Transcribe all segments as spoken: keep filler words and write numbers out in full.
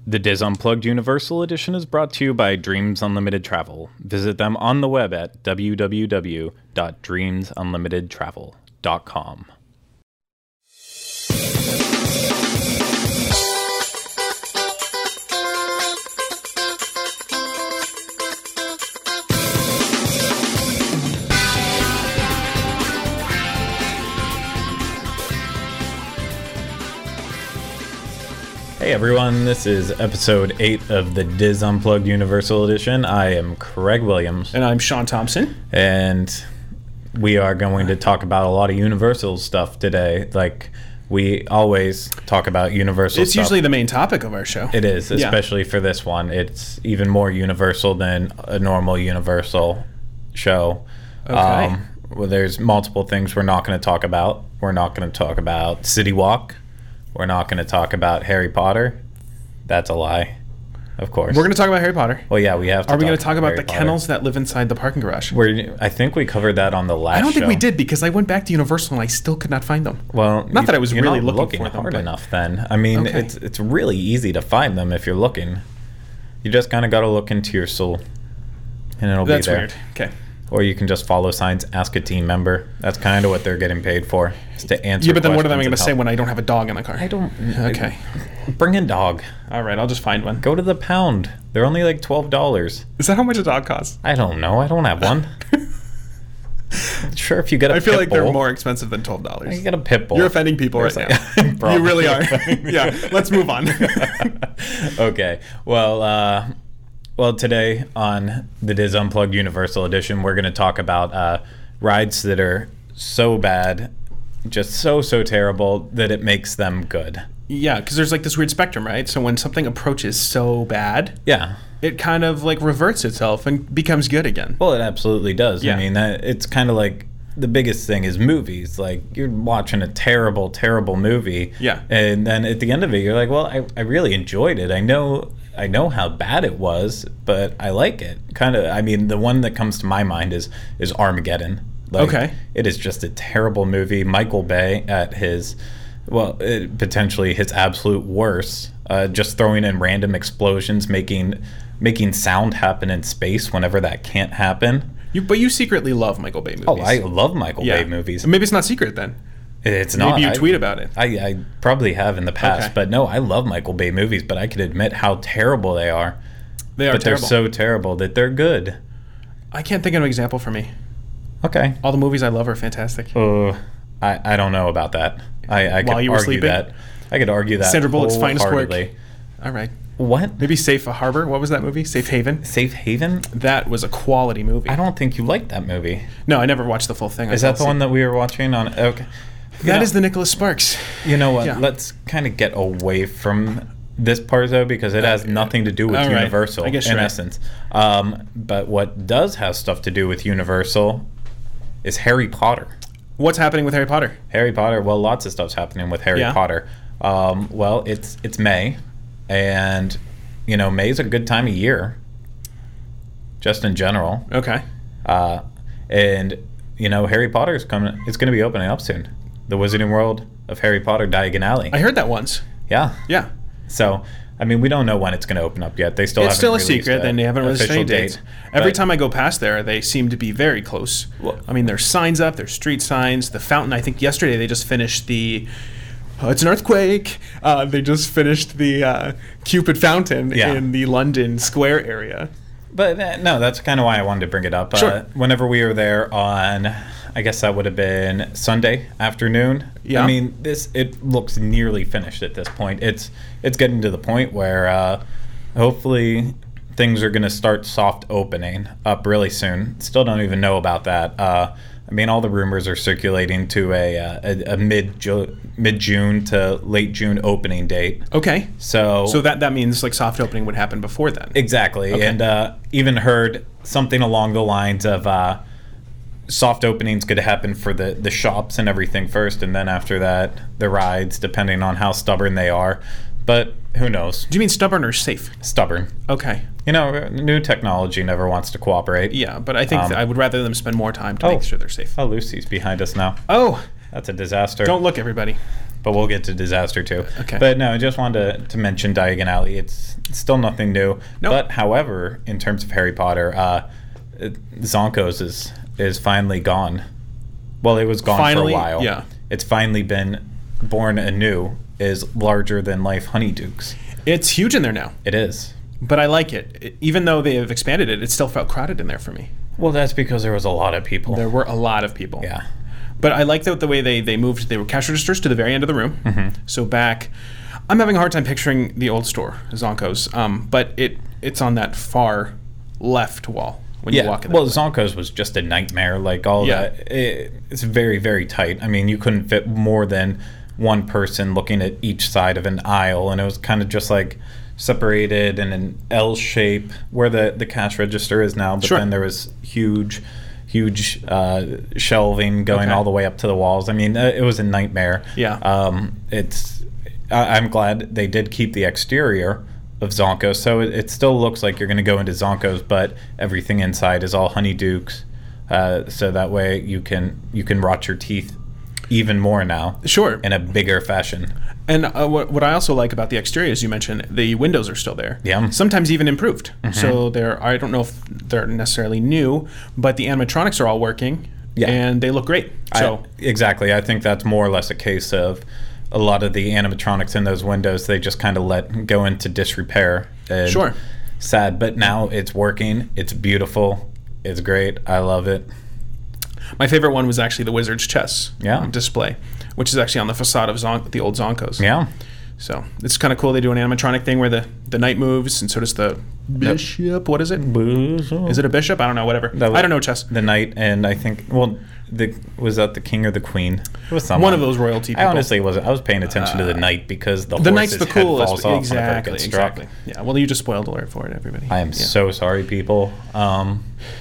The Diz Unplugged Universal Edition is brought to you by Dreams Unlimited Travel. Visit them on the web at w w w dot dreams unlimited travel dot com. Hey everyone, this is episode eight of the Diz Unplugged Universal Edition. I am Craig Williams. And I'm Sean Thompson. And we are going to talk about a lot of Universal stuff today. Like we always talk about Universal It's stuff. usually the main topic of our show. It is, Yeah. especially for this one. It's even more Universal than a normal Universal show. Okay. Um, well, there's multiple things we're not going to talk about. We're not going to talk about City Walk. We're not going to talk about Harry Potter. That's a lie, of course. We're going to talk about Harry Potter. Well, yeah, we have to Are we talk going to talk about Harry the Potter. kennels that live inside the parking garage? We're, I think we covered that on the last I don't think show. we did because I went back to Universal and I still could not find them. Well, Not you- that I was you're really not looking looking for them, hard but- enough then. I mean, Okay. it's it's really easy to find them if you're looking. You just kind of got to look into your soul, and it'll That's be there. weird. Okay. Or you can just follow signs, ask a team member. That's kind of what they're getting paid for, is to answer Yeah, but then what am I questions going to and say help. when I don't have a dog in the car? I don't... Okay. Bring a dog. All right, I'll just find one. Go to the pound. They're only like twelve dollars. Is that how much a dog costs? I don't know. I don't have one. Sure, if you get a I feel pit like they're bull, more expensive than twelve dollars. You get a pit bull. You're offending people right There's now. like- You Probably. really are. Yeah, let's move on. Okay. Well, uh, well, today on the Diz Unplugged Universal Edition, we're going to talk about uh, rides that are so bad, just so, so terrible that it makes them good. Yeah, because there's like this weird spectrum, right? So when something approaches so bad, Yeah. it kind of like reverts itself and becomes good again. Well, it absolutely does. Yeah. I mean, that it's kind of like the biggest thing is movies. Like, you're watching a terrible, terrible movie. Yeah. And then at the end of it, you're like, well, I, I really enjoyed it. I know I know how bad it was, but I like it. Kind of, I mean, the one that comes to my mind is is Armageddon. Like, Okay. It is just a terrible movie. Michael Bay at his, well, it, potentially his absolute worst, uh, just throwing in random explosions, making making sound happen in space whenever that can't happen. You, but you secretly love Michael Bay movies. Oh, I love Michael yeah. Bay movies. Maybe it's not secret then. It's not. Maybe you I- tweet about it. I, I probably have in the past, Okay. but no, I love Michael Bay movies, but I can admit how terrible they are. They are but terrible. they're so terrible that they're good. I can't think of an example for me. Okay. All the movies I love are fantastic. Uh, I, I don't know about that. I, I could While you were argue sleeping? that. I could argue that Sandra Bullock's finest work. wholeheartedly. All right. What? Maybe Safe Harbor. What was that movie? Safe Haven. Safe Haven? That was a quality movie. I don't think you liked that movie. No, I never watched the full thing. I Is that fell the one asleep. that we were watching on? Okay. You That know- is the Nicholas Sparks. You know what? Yeah. Let's kind of get away from this part though, because it has nothing to do with All right. Universal I guess in you're right. essence. Um, but what does have stuff to do with Universal is Harry Potter. What's happening with Harry Potter? Harry Potter. Well, lots of stuff's happening with Harry Yeah. Potter. Um, well, it's it's May, and you know May's a good time of year, just in general. Okay. Uh, and you know Harry Potter is coming. It's going to be opening up soon. The Wizarding World of Harry Potter, Diagon Alley. I heard that once. Yeah. Yeah. So, I mean, we don't know when it's going to open up yet. They still It's haven't still a released secret, and they haven't released official any dates. date. Every But- time I go past there, they seem to be very close. Well- I mean, there's signs up, there's street signs, the fountain. I think yesterday they just finished the. Oh, it's an earthquake. Uh, they just finished the uh, Cupid Fountain Yeah. in the London Square area. But uh, no, that's kind of why I wanted to bring it up. Sure. Uh, whenever we were there on, I guess that would have been Sunday afternoon. Yeah. I mean, this it looks nearly finished at this point. It's it's getting to the point where uh, hopefully things are going to start soft opening up really soon. Still don't even know about that. Uh, I mean, all the rumors are circulating to a uh, a, a mid mid June to late June opening date. Okay. So So that, that means like soft opening would happen before then. Exactly, Okay. and uh, even heard something along the lines of uh, soft openings could happen for the, the shops and everything first, and then after that, the rides, depending on how stubborn they are. But who knows? Do you mean stubborn or safe? Stubborn. Okay. You know, new technology never wants to cooperate. Yeah, but I think Um, that I would rather them spend more time to oh. make sure they're safe. Oh, Lucy's behind us now. Oh, That's a disaster. don't look, everybody. but we'll get to Disaster too. Okay. But no, I just wanted to, to mention Diagon Alley. It's, it's still nothing new. Nope. But however, in terms of Harry Potter, uh, Zonkos is is finally gone. Well, it was gone Finally, for a while. yeah. It's finally been born anew. Is larger than life Honeydukes. It's huge in there now, It is. but I like it. It- Even though they have expanded it, it still felt crowded in there for me. Well, that's because there was a lot of people. There were a lot of people. Yeah. But I like the, the way they, they moved. They were cash registers to the very end of the room. Mm-hmm. So back, I'm having a hard time picturing the old store, Zonko's, um, but it it's on that far left wall when you Yeah. walk in Well, there. Zonkos was just a nightmare. Like all Yeah. that. It, it's very, very tight. I mean, you couldn't fit more than one person looking at each side of an aisle, and it was kind of just like separated in an L shape where the, the cash register is now. But Sure. then there was huge, huge uh, shelving going Okay. all the way up to the walls. I mean, uh, it was a nightmare. Yeah. Um, it's. I, I'm glad they did keep the exterior of Zonkos, so it, it still looks like you're going to go into Zonkos, but everything inside is all Honeydukes. Uh, so that way you can you can rot your teeth even more now Sure. in a bigger fashion. And uh, what, what I also like about the exterior, as you mentioned, the windows are still there. Yeah. Sometimes even improved. So they're, I don't know if they're necessarily new, but the animatronics are all working. Yeah. And they look great. So I, exactly. I think that's more or less a case of a lot of the animatronics in those windows, they just kind of let go into disrepair. And Sure. Sad, but now it's working. It's beautiful. It's great. I love it. my favorite one was actually the Wizard's chess Yeah. um, display, which is actually on the facade of Zon- the old Zonkos. Yeah. So it's kind of cool. They do an animatronic thing where the, the knight moves, and so does the bishop. What is it? Is it a bishop? I don't know. Whatever. That was- I don't know chess. The knight, and I think, well, the was that the king or the queen? It was someone. One of those royalty people. I honestly wasn't. I was paying attention to the knight because the, The horse's knight's the head coolest. falls off Exactly. whenever it gets struck. Exactly. Yeah. Well, you just spoiled alert for it, everybody. I am Yeah. so sorry, people. Um,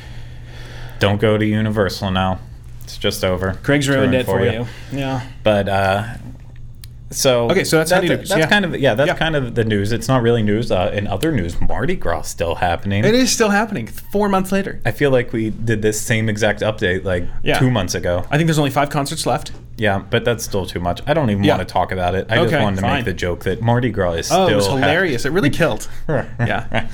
don't go to Universal now. It's just over. Craig's It's ruined ruined it for you. Yeah. But uh, so Okay, so that's that's, Honeydukes, that's yeah. kind of yeah. That's Yeah. kind of the news. It's not really news. Uh, in other news, Mardi Gras still happening. It is still happening. Four months later. I feel like we did this same exact update like Yeah. two months ago. I think there's only five concerts left. Yeah, but that's still too much. I don't even Yeah. want to talk about it. I just Okay, wanted to fine. make the joke that Mardi Gras is Oh, still it was hap- hilarious. It really killed. Yeah.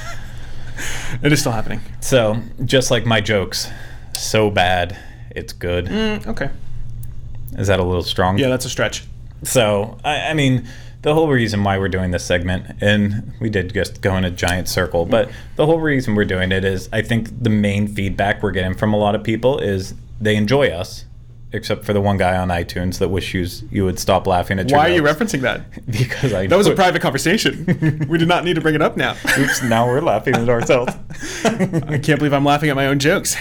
It is still happening. So, just like my jokes, so bad, it's good. Mm, okay. Is that a little strong? Yeah, that's a stretch. So, I, I mean, the whole reason why we're doing this segment, and we did just go in a giant circle, but the whole reason we're doing it is I think the main feedback we're getting from a lot of people is they enjoy us, except for the one guy on iTunes that wishes you would stop laughing at your Why are you jokes. referencing that? Because I That was a put- private conversation. We did not need to bring it up now. Oops, now we're laughing at ourselves. I can't believe I'm laughing at my own jokes.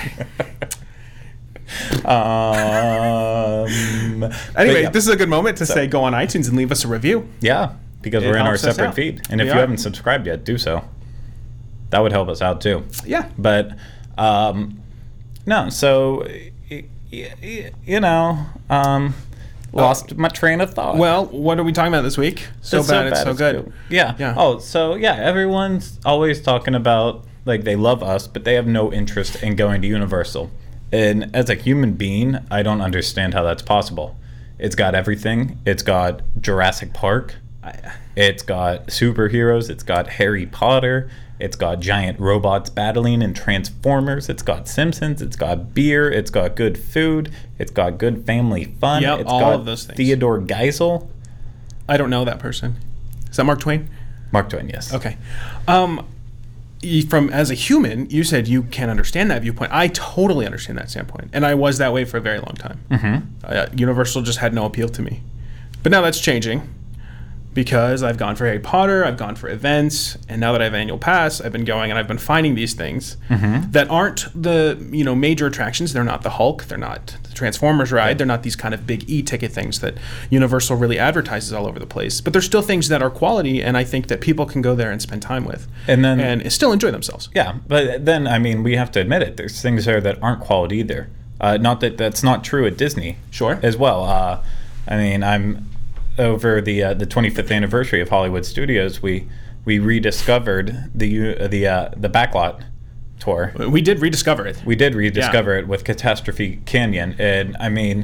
um, Anyway, but yeah. this is a good moment to So- say go on iTunes and leave us a review. Yeah, because It we're in our helps us separate out. feed. And if We you are. haven't subscribed yet, do so. That would help us out too. Yeah. But, um, no, so, y- y- you know, um, lost my train of thought. Well, what are we talking about this week? So It's bad, it's so good. Yeah. Yeah. Oh, so yeah, everyone's always talking about, like, they love us, but they have no interest in going to Universal. And as a human being, I don't understand how that's possible. It's got everything. It's got Jurassic Park. It's got superheroes. It's got Harry Potter. It's got giant robots battling and Transformers. It's got Simpsons. It's got beer. It's got good food. It's got good family fun. Yep, it's all got of those things. Theodore Geisel. I don't know that person. Is that Mark Twain? Mark Twain, yes. Okay. Um, y- from as a human, you said you can't understand that viewpoint. I totally understand that standpoint, and I was that way for a very long time. Mm-hmm. Uh, Universal just had no appeal to me, but now that's changing because I've gone for Harry Potter, I've gone for events, and now that I have annual pass, I've been going and I've been finding these things Mm-hmm. that aren't the you know major attractions. They're not the Hulk, they're not the Transformers ride, they're not these kind of big e-ticket things that Universal really advertises all over the place. But they're still things that are quality, and I think that people can go there and spend time with, And then, and still enjoy themselves. yeah, but then, I mean, we have to admit it. There's things there that aren't quality either. Uh, not that that's not true at Disney. Sure. As well. Uh, I mean, I'm over the uh, the twenty-fifth anniversary of Hollywood Studios. We we rediscovered the uh, the uh, the backlot tour. We did rediscover it. We did rediscover it with Catastrophe Canyon, and I mean,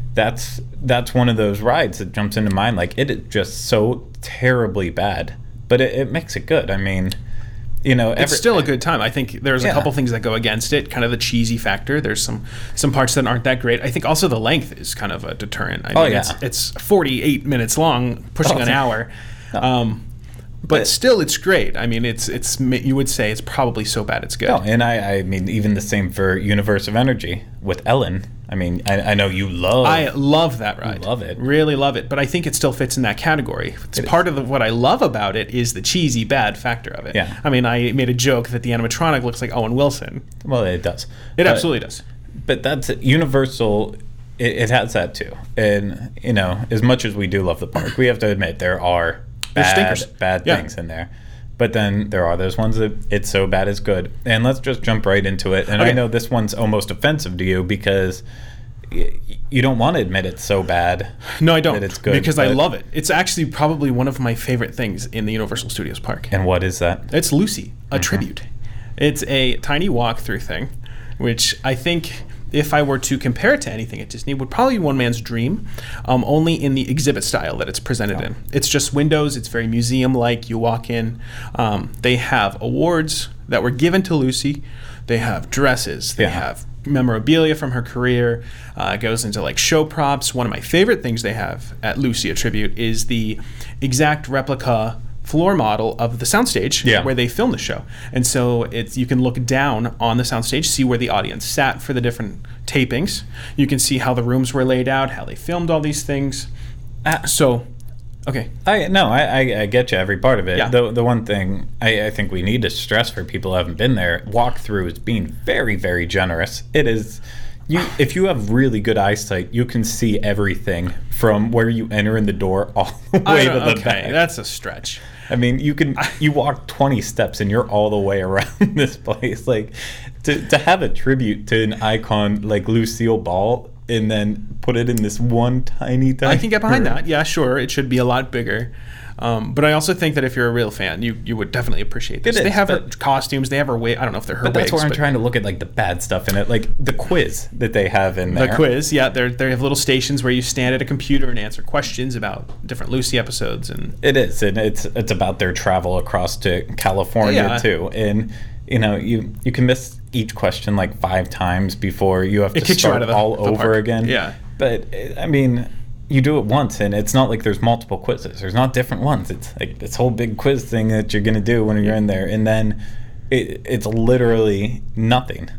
that's that's one of those rides that jumps into mind. Like, it is just so terribly bad, but it, it makes it good. I mean, you know, every, it's still a good time. I think there's Yeah. a couple things that go against it, kind of the cheesy factor. There's some some parts that aren't that great. I think also the length is kind of a deterrent. I Oh, mean, yeah. it's, it's forty-eight minutes long, pushing Oh, an hour. No. Um, but, But- still, it's great. I mean, it's it's you would say it's probably so bad it's good. No, and I, I mean, even the same for Universe of Energy with Ellen. I mean, I, I know you love. I love that ride. love it. Really love it. But I think it still fits in that category. It's It part of the, what I love about it is the cheesy bad factor of it. Yeah. I mean, I made a joke that the animatronic looks like Owen Wilson. well, it does. It But- absolutely does. But that's Universal. It, it has that too, and you know, as much as we do love the park, we have to admit there are There's bad, stinkers. bad Yeah. things in there. But then there are those ones that it's so bad it's good. And let's just jump right into it. And I Okay. know this one's almost offensive to you because y- you don't want to admit it's so bad. No, I don't. That it's good, because I but- love it. It's actually probably one of my favorite things in the Universal Studios park. And what is that? It's Lucy, a Mm-hmm. tribute. It's a tiny walkthrough thing, which I think if I were to compare it to anything at Disney, would probably be One Man's Dream, um, only in the exhibit style that it's presented Oh. in. It's just windows. It's very museum-like. You walk in. Um, they have awards that were given to Lucy. They have dresses. They Yeah. have memorabilia from her career. Uh, it goes into like show props. One of my favorite things they have at Lucy, a tribute, is the exact replica floor model of the soundstage Yeah. where they filmed the show. And so it's you can look down on the soundstage, see where the audience sat for the different tapings. You can see how the rooms were laid out, how they filmed all these things. Uh, So, okay. I no, I, I, I get you every part of it. Yeah. The the one thing I, I think we need to stress for people who haven't been there, walkthrough is being very, very generous. It is you if you have really good eyesight, you can see everything from where you enter in the door all the I way to don't- the okay, back. that's a stretch. I mean, you can you walk twenty steps and you're all the way around this place. Like to to have a tribute to an icon like Lucille Ball and then put it in this one tiny tiny I can get behind room. that. Yeah, sure. It should be a lot bigger. Um, but I also think that if you're a real fan, you, you would definitely appreciate this. It they is, have her but- costumes. They have her wig. I don't know if they're her But that's wigs. where I'm but trying to look at like the bad stuff in it, like the quiz that they have in The there. quiz, yeah. They they have little stations where you stand at a computer and answer questions about different Lucy episodes. And It is, and it's it's about their travel across to California Yeah. too, and you know you you can miss each question like five times before you have It to kicks you start out of the- all the over park. again. Yeah. But uh, I mean, you do it once, and it's not like there's multiple quizzes. There's not different ones. It's like this whole big quiz thing that you're gonna do when you're in there, and then it, it's literally nothing.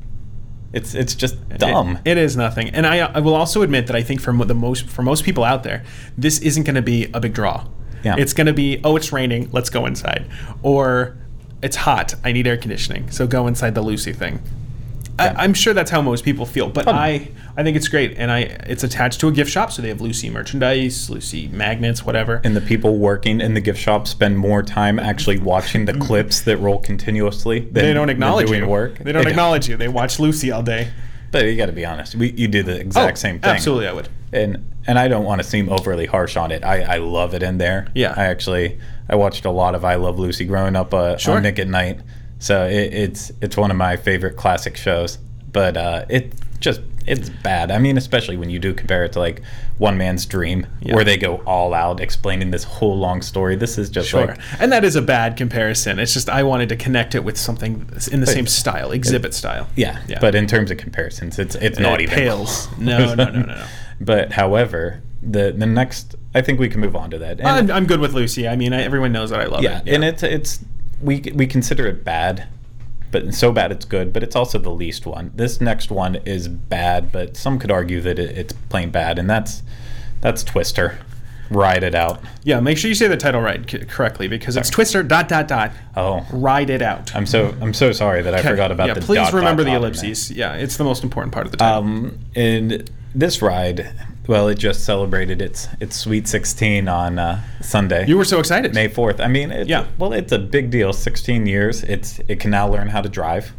It's it's just dumb. It, it is nothing. And I, I will also admit that I think for mo- the most for most people out there, this isn't going to be a big draw. Yeah. It's going to be, oh, it's raining, let's go inside, or it's hot, I need air conditioning, so go inside the Lucy thing. Yeah. I, I'm sure that's how most people feel, but Fun. I I think it's great, and I it's attached to a gift shop, so they have Lucy merchandise, Lucy magnets, whatever. And the people working in the gift shop spend more time actually watching the clips that roll continuously than They don't than acknowledge doing you. work. They don't acknowledge you. They watch Lucy all day. But you got to be honest. We, you do the exact Oh, same thing. Absolutely, I would. And and I don't want to seem overly harsh on it. I, I love it in there. Yeah. I actually I watched a lot of I Love Lucy growing up uh, Sure. on Nick at Night. So it, it's it's one of my favorite classic shows. But uh, it just it's bad. I mean, especially when you do compare it to like One Man's Dream, Yeah. where they go all out explaining this whole long story. This is just Sure. like And that is a bad comparison. It's just I wanted to connect it with something in the But- same style, exhibit style. yeah, Yeah. But in terms of comparisons, it's it's not It even pales. close. No, no, no, no, no. But however, the the next, I think we can move on to that. And- I'm, I'm good with Lucy. I mean, I, everyone knows that I love yeah, it. and it's it's we we consider it bad, but so bad it's good. But it's also the least one. This next one is bad, but some could argue that it, it's plain bad, and that's that's Twister. Ride It Out. Yeah, make sure you say the title right c- correctly because it's Twister dot dot dot. Oh, Ride It Out. I'm so I'm so sorry that I Okay. forgot about yeah, the. please dot, remember dot, the dot in ellipses. Yeah, it's the most important part of the there. title. Um, and this ride, well, it just celebrated its its Sweet sixteen on uh, Sunday. you were so excited. May fourth. I mean, it's, Yeah. well, it's a big deal. sixteen years. It's it can now learn how to drive.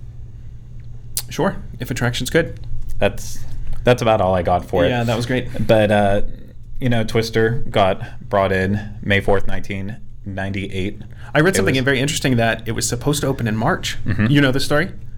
Sure, if attraction's good. That's that's about all I got for it. Yeah, that was great. But uh, you know, Twister got brought in May fourth, nineteen ninety-eight. I read It something was- very interesting that it was supposed to open in March. Mhm. You know the story?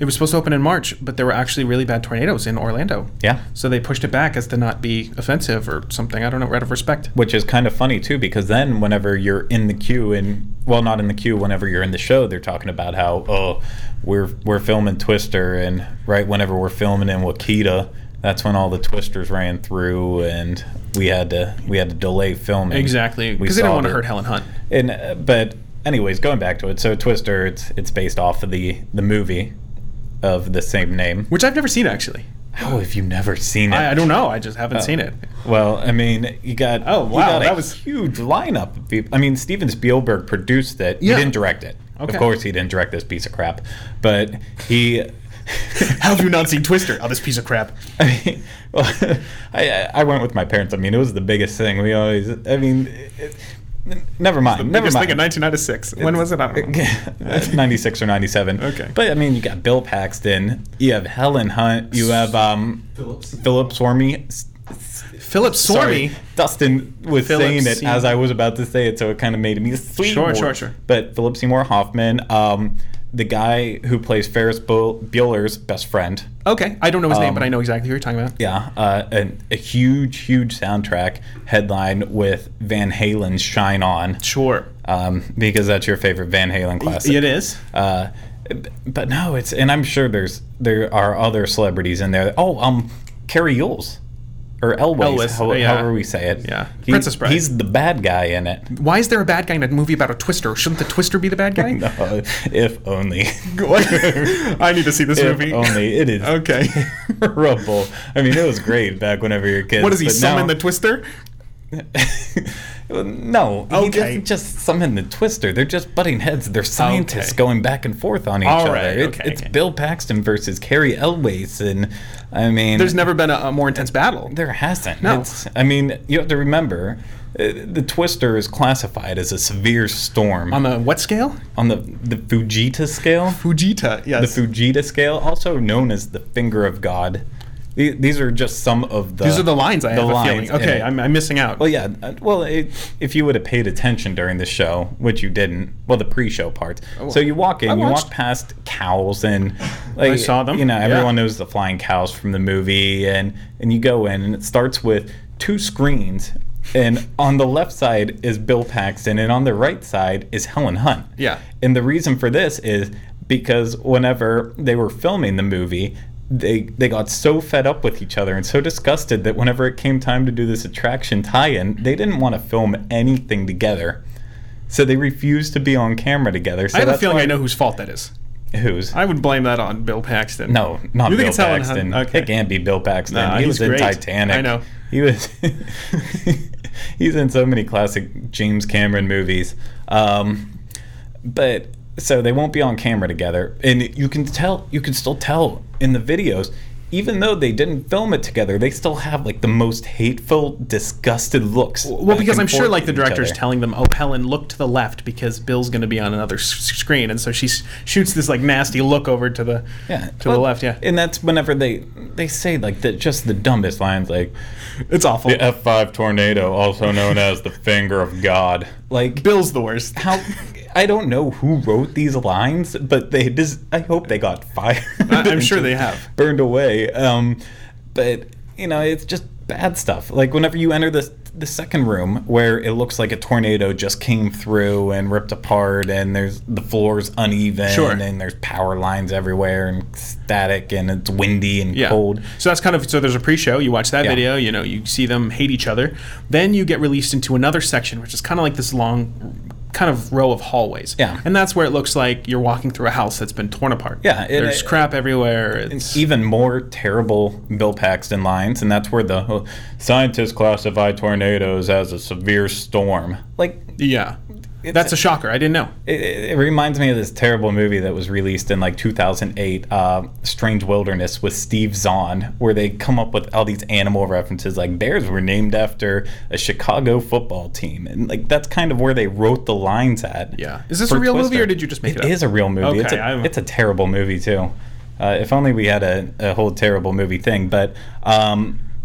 It was supposed to open in March, but there were actually really bad tornadoes in Orlando. Yeah. So they pushed it back as to not be offensive or something. I don't know, out of respect. Which is kind of funny, too, because then whenever you're in the queue, and, well, not in the queue, whenever you're in the show, they're talking about how, oh, we're we're filming Twister, and right whenever we're filming in Wakita, that's when all the Twisters ran through, and we had to we had to delay filming. Exactly, because they didn't want to hurt Helen Hunt. And uh, but anyways, going back to it, so Twister, it's it's based off of the the movie of the same name, which I've never seen actually. How have you never seen it? I, I don't know. I just haven't uh, seen it. Well, I mean, you got oh wow, you got that a was huge lineup of people. I mean, Steven Spielberg produced it. Yeah. He didn't direct it. Okay. Of course, he didn't direct this piece of crap, but he. How have you not seen Twister? Oh, this piece of crap. I mean, well, I I went with my parents. I mean, it was the biggest thing. We always. I mean. It, Never mind. The never biggest mind. thing in nineteen ninety-six. When was it? I don't know. ninety-six or ninety-seven. Okay. But I mean, you got Bill Paxton. You have Helen Hunt. You have um, Phillips. Philip Sormy. Philip Sormy. Sorry, Dustin was Philip saying it Seymour. as I was about to say it, so it kind of made me sweet. Sure, sure, sure. But Philip Seymour Hoffman, um, the guy who plays Ferris Bueller's best friend. Okay, I don't know his name, Um, but I know exactly who you're talking about. Yeah, uh, a, a huge, huge soundtrack headline with Van Halen's "Shine On." Sure. Um, because that's your favorite Van Halen classic. It is. Uh, but no, it's and I'm sure there's there are other celebrities in there. Oh, um, Carrie Yules or Elwes, Elwes, how, yeah. however we say it. Yeah. He- Princess Bride. He's the bad guy in it. Why is there a bad guy in a movie about a Twister? Shouldn't the Twister be the bad guy? No, if only. I need to see this If movie. only it is Okay. terrible. I mean, it was great back whenever you're kids. What does he but summon now- the Twister? No, he Okay. doesn't just summon the Twister. They're just butting heads. They're scientists Okay. going back and forth on each All other. right, It's, okay, it's okay. Bill Paxton versus Carrie Elwes, and I mean, There's never been a, a more intense battle. there hasn't. No. It's, I mean, you have to remember, uh, the Twister is classified as a severe storm On the what scale? on the the Fujita scale. Fujita, The yes. Fujita scale, also known as the Finger of God. The- These are just some of the. These are the lines I the have a lines feeling. in Okay, it. I'm, I'm missing out. Well, yeah. uh, Well, it, if you would have paid attention during the show, which you didn't, well, the pre-show parts. So you walk in, I you watched. walk past cows, and like I saw them, You know, yeah. everyone knows the flying cows from the movie, and and you go in, and it starts with two screens, and on the left side is Bill Paxton, and on the right side is Helen Hunt. Yeah. And the reason for this is because whenever they were filming the movie, they they got so fed up with each other and so disgusted that whenever it came time to do this attraction tie-in, they didn't want to film anything together. So they refused to be on camera together. So I have a that's feeling why- I know whose fault that is. Whose. I would blame that on Bill Paxton. No, not You think Bill it's Helen Paxton. Hunt? Okay. It can't be Bill Paxton. Nah, he he's was in great. Titanic. I know. He was. He's in so many classic James Cameron movies. Um, but so they won't be on camera together, and you can tell. You can still tell in the videos. Even though they didn't film it together, they still have like the most hateful, disgusted looks. Well, back because and I'm sure forth like the at each director's other. telling them, "Oh, Helen, look to the left because Bill's going to be on another s- screen," and so she s- shoots this like nasty look over to the Yeah, to well, the left. Yeah, and that's whenever they they say like the just the dumbest lines, like it's awful. the F five tornado, also known as the finger of God. Like Bill's the worst. how I don't know who wrote these lines, but they just I hope they got fired. I- I'm and sure just they have. burned away. Um, but you know, it's just bad stuff. Like whenever you enter the the second room where it looks like a tornado just came through and ripped apart, and there's the floor's uneven, Sure. and there's power lines everywhere and static, and it's windy and Yeah. cold. So that's kind of so. There's a pre-show. You watch that Yeah. video. You know, you see them hate each other. Then you get released into another section, which is kind of like this long, kind of row of hallways. Yeah. And that's where it looks like you're walking through a house that's been torn apart. Yeah, it- There's it- crap everywhere. It's Even more terrible Bill Paxton lines, and that's where the uh, scientists classify tornadoes as a severe storm. Like, yeah. It's- That's a shocker. I didn't know. it, it reminds me of this terrible movie that was released in like two thousand eight, uh, Strange Wilderness with Steve Zahn, where they come up with all these animal references, like bears were named after a Chicago football team, and like that's kind of where they wrote the lines at. Yeah. Is this for a real movie, Twister. or did you just make it, It up? is a real movie. It's Okay, a I'm- it's a terrible movie too. Uh, if only we had a, a whole terrible movie thing, but um,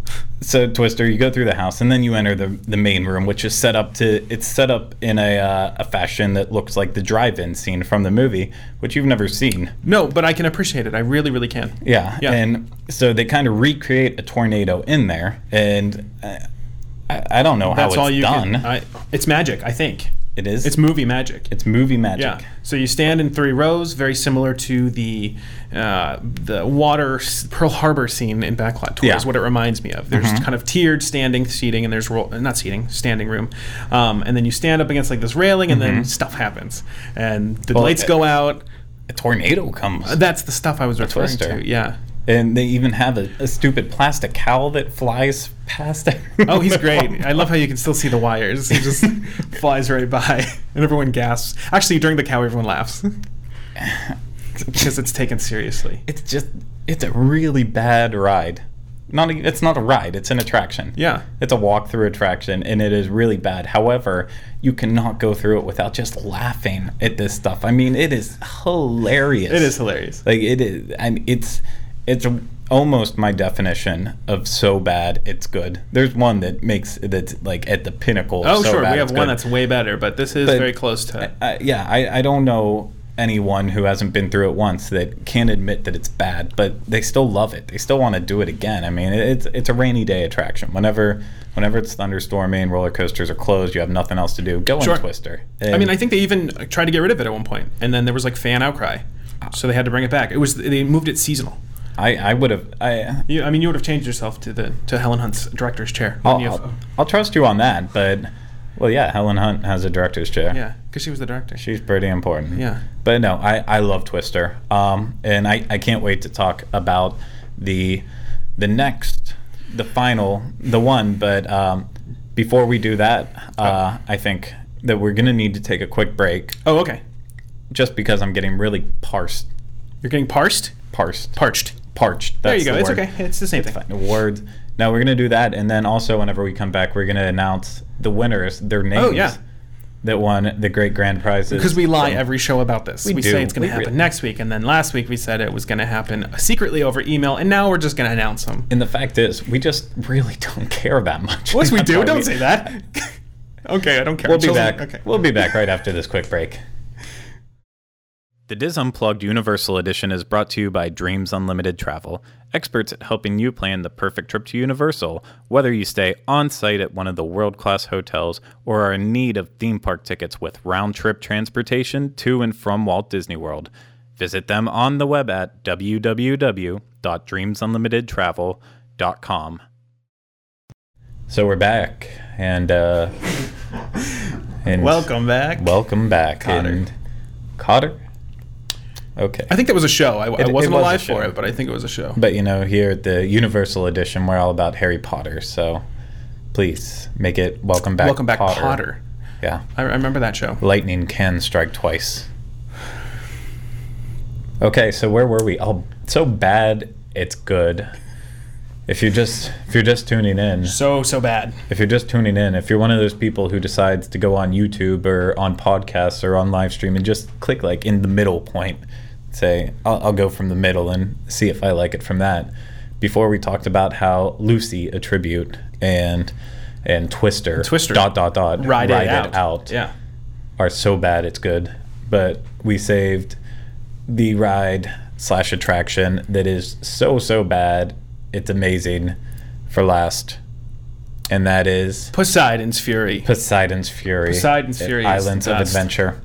So Twister, you go through the house, and then you enter the the main room, which is set up to it's set up in a uh, a fashion that looks like the drive-in scene from the movie, which you've never seen. No, but I can appreciate it. I really, really can. Yeah, Yeah. and so they kind of recreate a tornado in there, and uh, I, I don't know That's how all it's you done. can. I, it's magic, I think. It is. It's movie magic. It's movie magic. Yeah. So you stand in three rows, very similar to the uh, the water s- Pearl Harbor scene in Backlot Tour Yeah. is what it reminds me of. There's kind of tiered standing seating, and there's ro- not seating, standing room, um, and then you stand up against like this railing, and then stuff happens, and the Well, lights it- go out. A tornado comes. That's the stuff I was referring Twister. to. Yeah. And they even have a, a stupid plastic cowl that flies past it. Oh, he's great. I love how you can still see the wires. He just flies right by, and everyone gasps. Actually, during the cow, everyone laughs because it's taken seriously. It's just, it's a really bad ride. Not, a, it's not a ride. It's an attraction. Yeah. It's a walk-through attraction, and it is really bad. However, you cannot go through it without just laughing at this stuff. I mean, it is hilarious. It is hilarious. Like it is. I mean, it's it's almost my definition of so bad it's good. There's one that makes that's like at the pinnacle. Of Oh, so sure. bad We have it's one good. that's way better, but this is But very close to. I, yeah, I, I don't know anyone who hasn't been through it once that can admit that it's bad, but they still love it. They still want to do it again. I mean, it's it's a rainy day attraction. Whenever whenever it's thunderstorming and roller coasters are closed, you have nothing else to do. Go Sure. on Twister. I mean, I think they even tried to get rid of it at one point, and then there was like fan outcry, so they had to bring it back. It was they moved it seasonal. I, I would have. I You, I mean, you would have changed yourself to the to Helen Hunt's director's chair. I'll, wouldn't you I'll, have? I'll trust you on that, but well, yeah, Helen Hunt has a director's chair. Yeah, because she was the director. She's pretty important. Yeah. But no, I, I love Twister. Um, and I, I can't wait to talk about the the next, the final, the one. But um, before we do that, uh, I think that we're going to need to take a quick break Oh, okay. just because I'm getting really parsed. You're getting parsed, Parsed. parched. Parched. There That's you go. the It's word. okay. It's the same thing. Fine. Word. No, we're going to do that. And then also, whenever we come back, we're going to announce the winners, their names. Oh, yeah. That won the great grand prizes. Because we lie from- every show about this. We We, do. say it's going We to happen really- next week, and then last week we said it was going to happen secretly over email, and now we're just going to announce them. And the fact is, we just really don't care that much. Yes, we That's do. why Don't we- say that. Okay, I don't care. We'll be Children- back. Okay. We'll be back right after this quick break. The Diz Unplugged Universal Edition is brought to you by Dreams Unlimited Travel, experts at helping you plan the perfect trip to Universal, whether you stay on site at one of the world-class hotels or are in need of theme park tickets with round-trip transportation to and from Walt Disney World. Visit them on the web at w w w dot dreams unlimited travel dot com. So we're back, and uh, and Welcome back. welcome back, Cotter. and Cotter. Okay. I think that was a show. I, I It- it wasn't was a alive show. for it, but I think it was a show. But you know, here at the Universal Edition, we're all about Harry Potter. So please make it welcome back. Welcome back, Potter. Yeah, I, I remember that show. lightning can strike twice. Okay, so where were we? Oh, so bad it's good. If you're just if you're just tuning in, So so bad. if you're just tuning in, if you're one of those people who decides to go on YouTube or on podcasts or on live stream and just click like in the middle point, say I'll, I'll go from the middle and see if I like it from that. Before we talked about how Lucy, a tribute, and and Twister, Twister. dot dot dot, Ride, Ride it, out. out Yeah. are so bad it's good. But we saved the ride slash attraction that is so so bad it's amazing for last, and that is Poseidon's Fury. Poseidon's Fury. Poseidon's at Fury is Islands the of best. Adventure.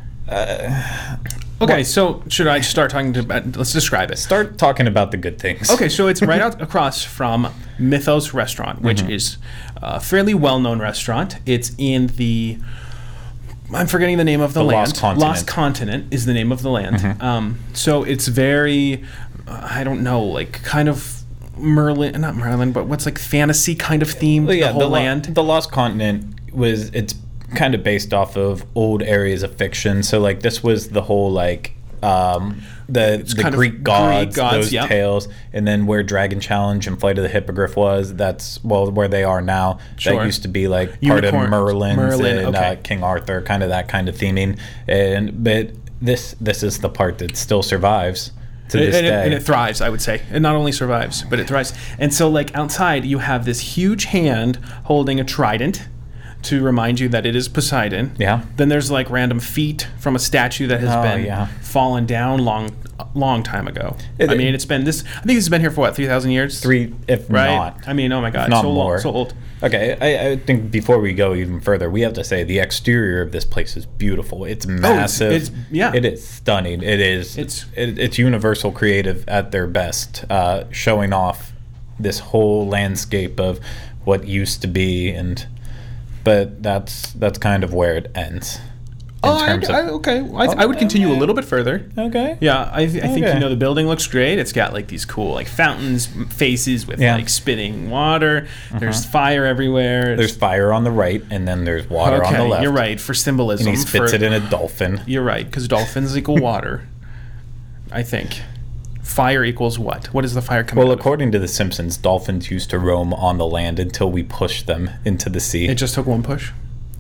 Okay, so should I start talking about? Let's describe it. Start talking about the good things. Okay, so it's right out across from Mythos Restaurant, which Mm-hmm. is a fairly well-known restaurant. It's in the I'm forgetting the name of the, The land. Lost Continent. Lost Continent is the name of the land. Mm-hmm. Um, so it's very, uh, I don't know, like kind of Merlin, not Merlin, but what's like fantasy kind of themed, Well, yeah, the whole the, Lo- land. the Lost Continent was it's kind of based off of old areas of fiction. So like this was the whole like um, the the kind of Greek gods, Greek gods, those yeah. tales, and then where Dragon Challenge and Flight of the Hippogriff was. That's well where they are now. Sure. That used to be like part Unicorn- of Merlin's Merlin, and okay. uh, King Arthur, kind of that kind of theming. And but this this is the part that still survives to this and, it, day. and it thrives, I would say. It not only survives, but it thrives. And so, like, outside, you have this huge hand holding a trident to remind you that it is Poseidon. Yeah. Then there's, like, random feet from a statue that has Oh, been yeah. fallen down long, long time ago. It- I mean, it's been this. I think this has been here for what, three thousand years? Three, if right? not. I mean, oh my God, not so more. old, so old. Okay, I, I think before we go even further, we have to say the exterior of this place is beautiful. It's massive. it's- yeah. It is stunning. It is. It's- it, it's Universal Creative at their best, uh, showing off this whole landscape of what used to be, and but that's that's kind of where it ends. In Oh, I, terms I, of, okay. I, I would continue a okay. little bit further. okay. Yeah, I, th- I think Okay. you know the building looks great. It's got like these cool like fountains, m- faces with Yeah. like spitting water. There's fire everywhere. There's fire on the right, and then there's water okay, on the left. you're right for symbolism. And he spits for, it in a dolphin. You're right because dolphins equal water. I think fire equals what? What is the fire coming? Well, out of? according to The Simpsons, dolphins used to roam on the land until we pushed them into the sea. It just took one push.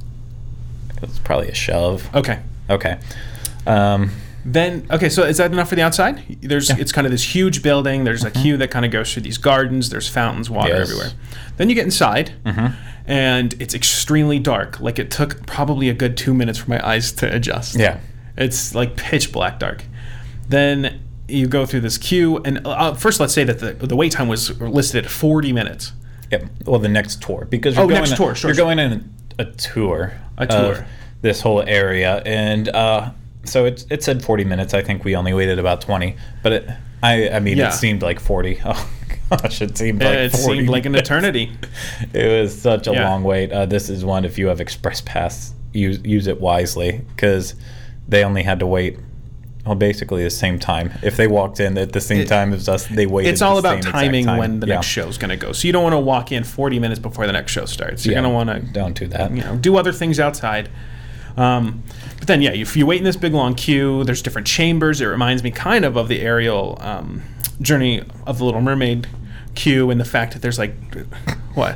It was probably a shove. Okay. Okay. Um, Then okay, so is that enough for the outside? There's Yeah. it's kind of this huge building. There's a queue that kind of goes through these gardens. There's fountains, water Yes. everywhere. Then you get inside, mhm. and it's extremely dark. Like it took probably a good two minutes for my eyes to adjust. Yeah. It's like pitch black dark. Then you go through this queue, and uh, first let's say that the the wait time was listed at forty minutes. Yep. Well, the next tour, because you're Oh, going next tour, sure, you're sure. going in a tour. A tour. Of this whole area, and uh, so it it said forty minutes. I think we only waited about twenty, but it, I I mean Yeah. it seemed like forty. Oh gosh, it seemed like it forty seemed like an minutes. eternity. It was such a Yeah. long wait. Uh, this is one, if you have Express Pass, use use it wisely, because they only had to wait, well, basically the same time. If they walked in at the same It- time as us, they waited. It's all the about same exact timing time. when the Yeah. next show's going to go. So you don't want to walk in forty minutes before the next show starts. You're Yeah, going to want to don't do that. you know, do other things outside. Um, but then, yeah, if you wait in this big long queue, there's different chambers. It reminds me kind of of the Ariel um, Journey of the Little Mermaid queue, and the fact that there's like, what?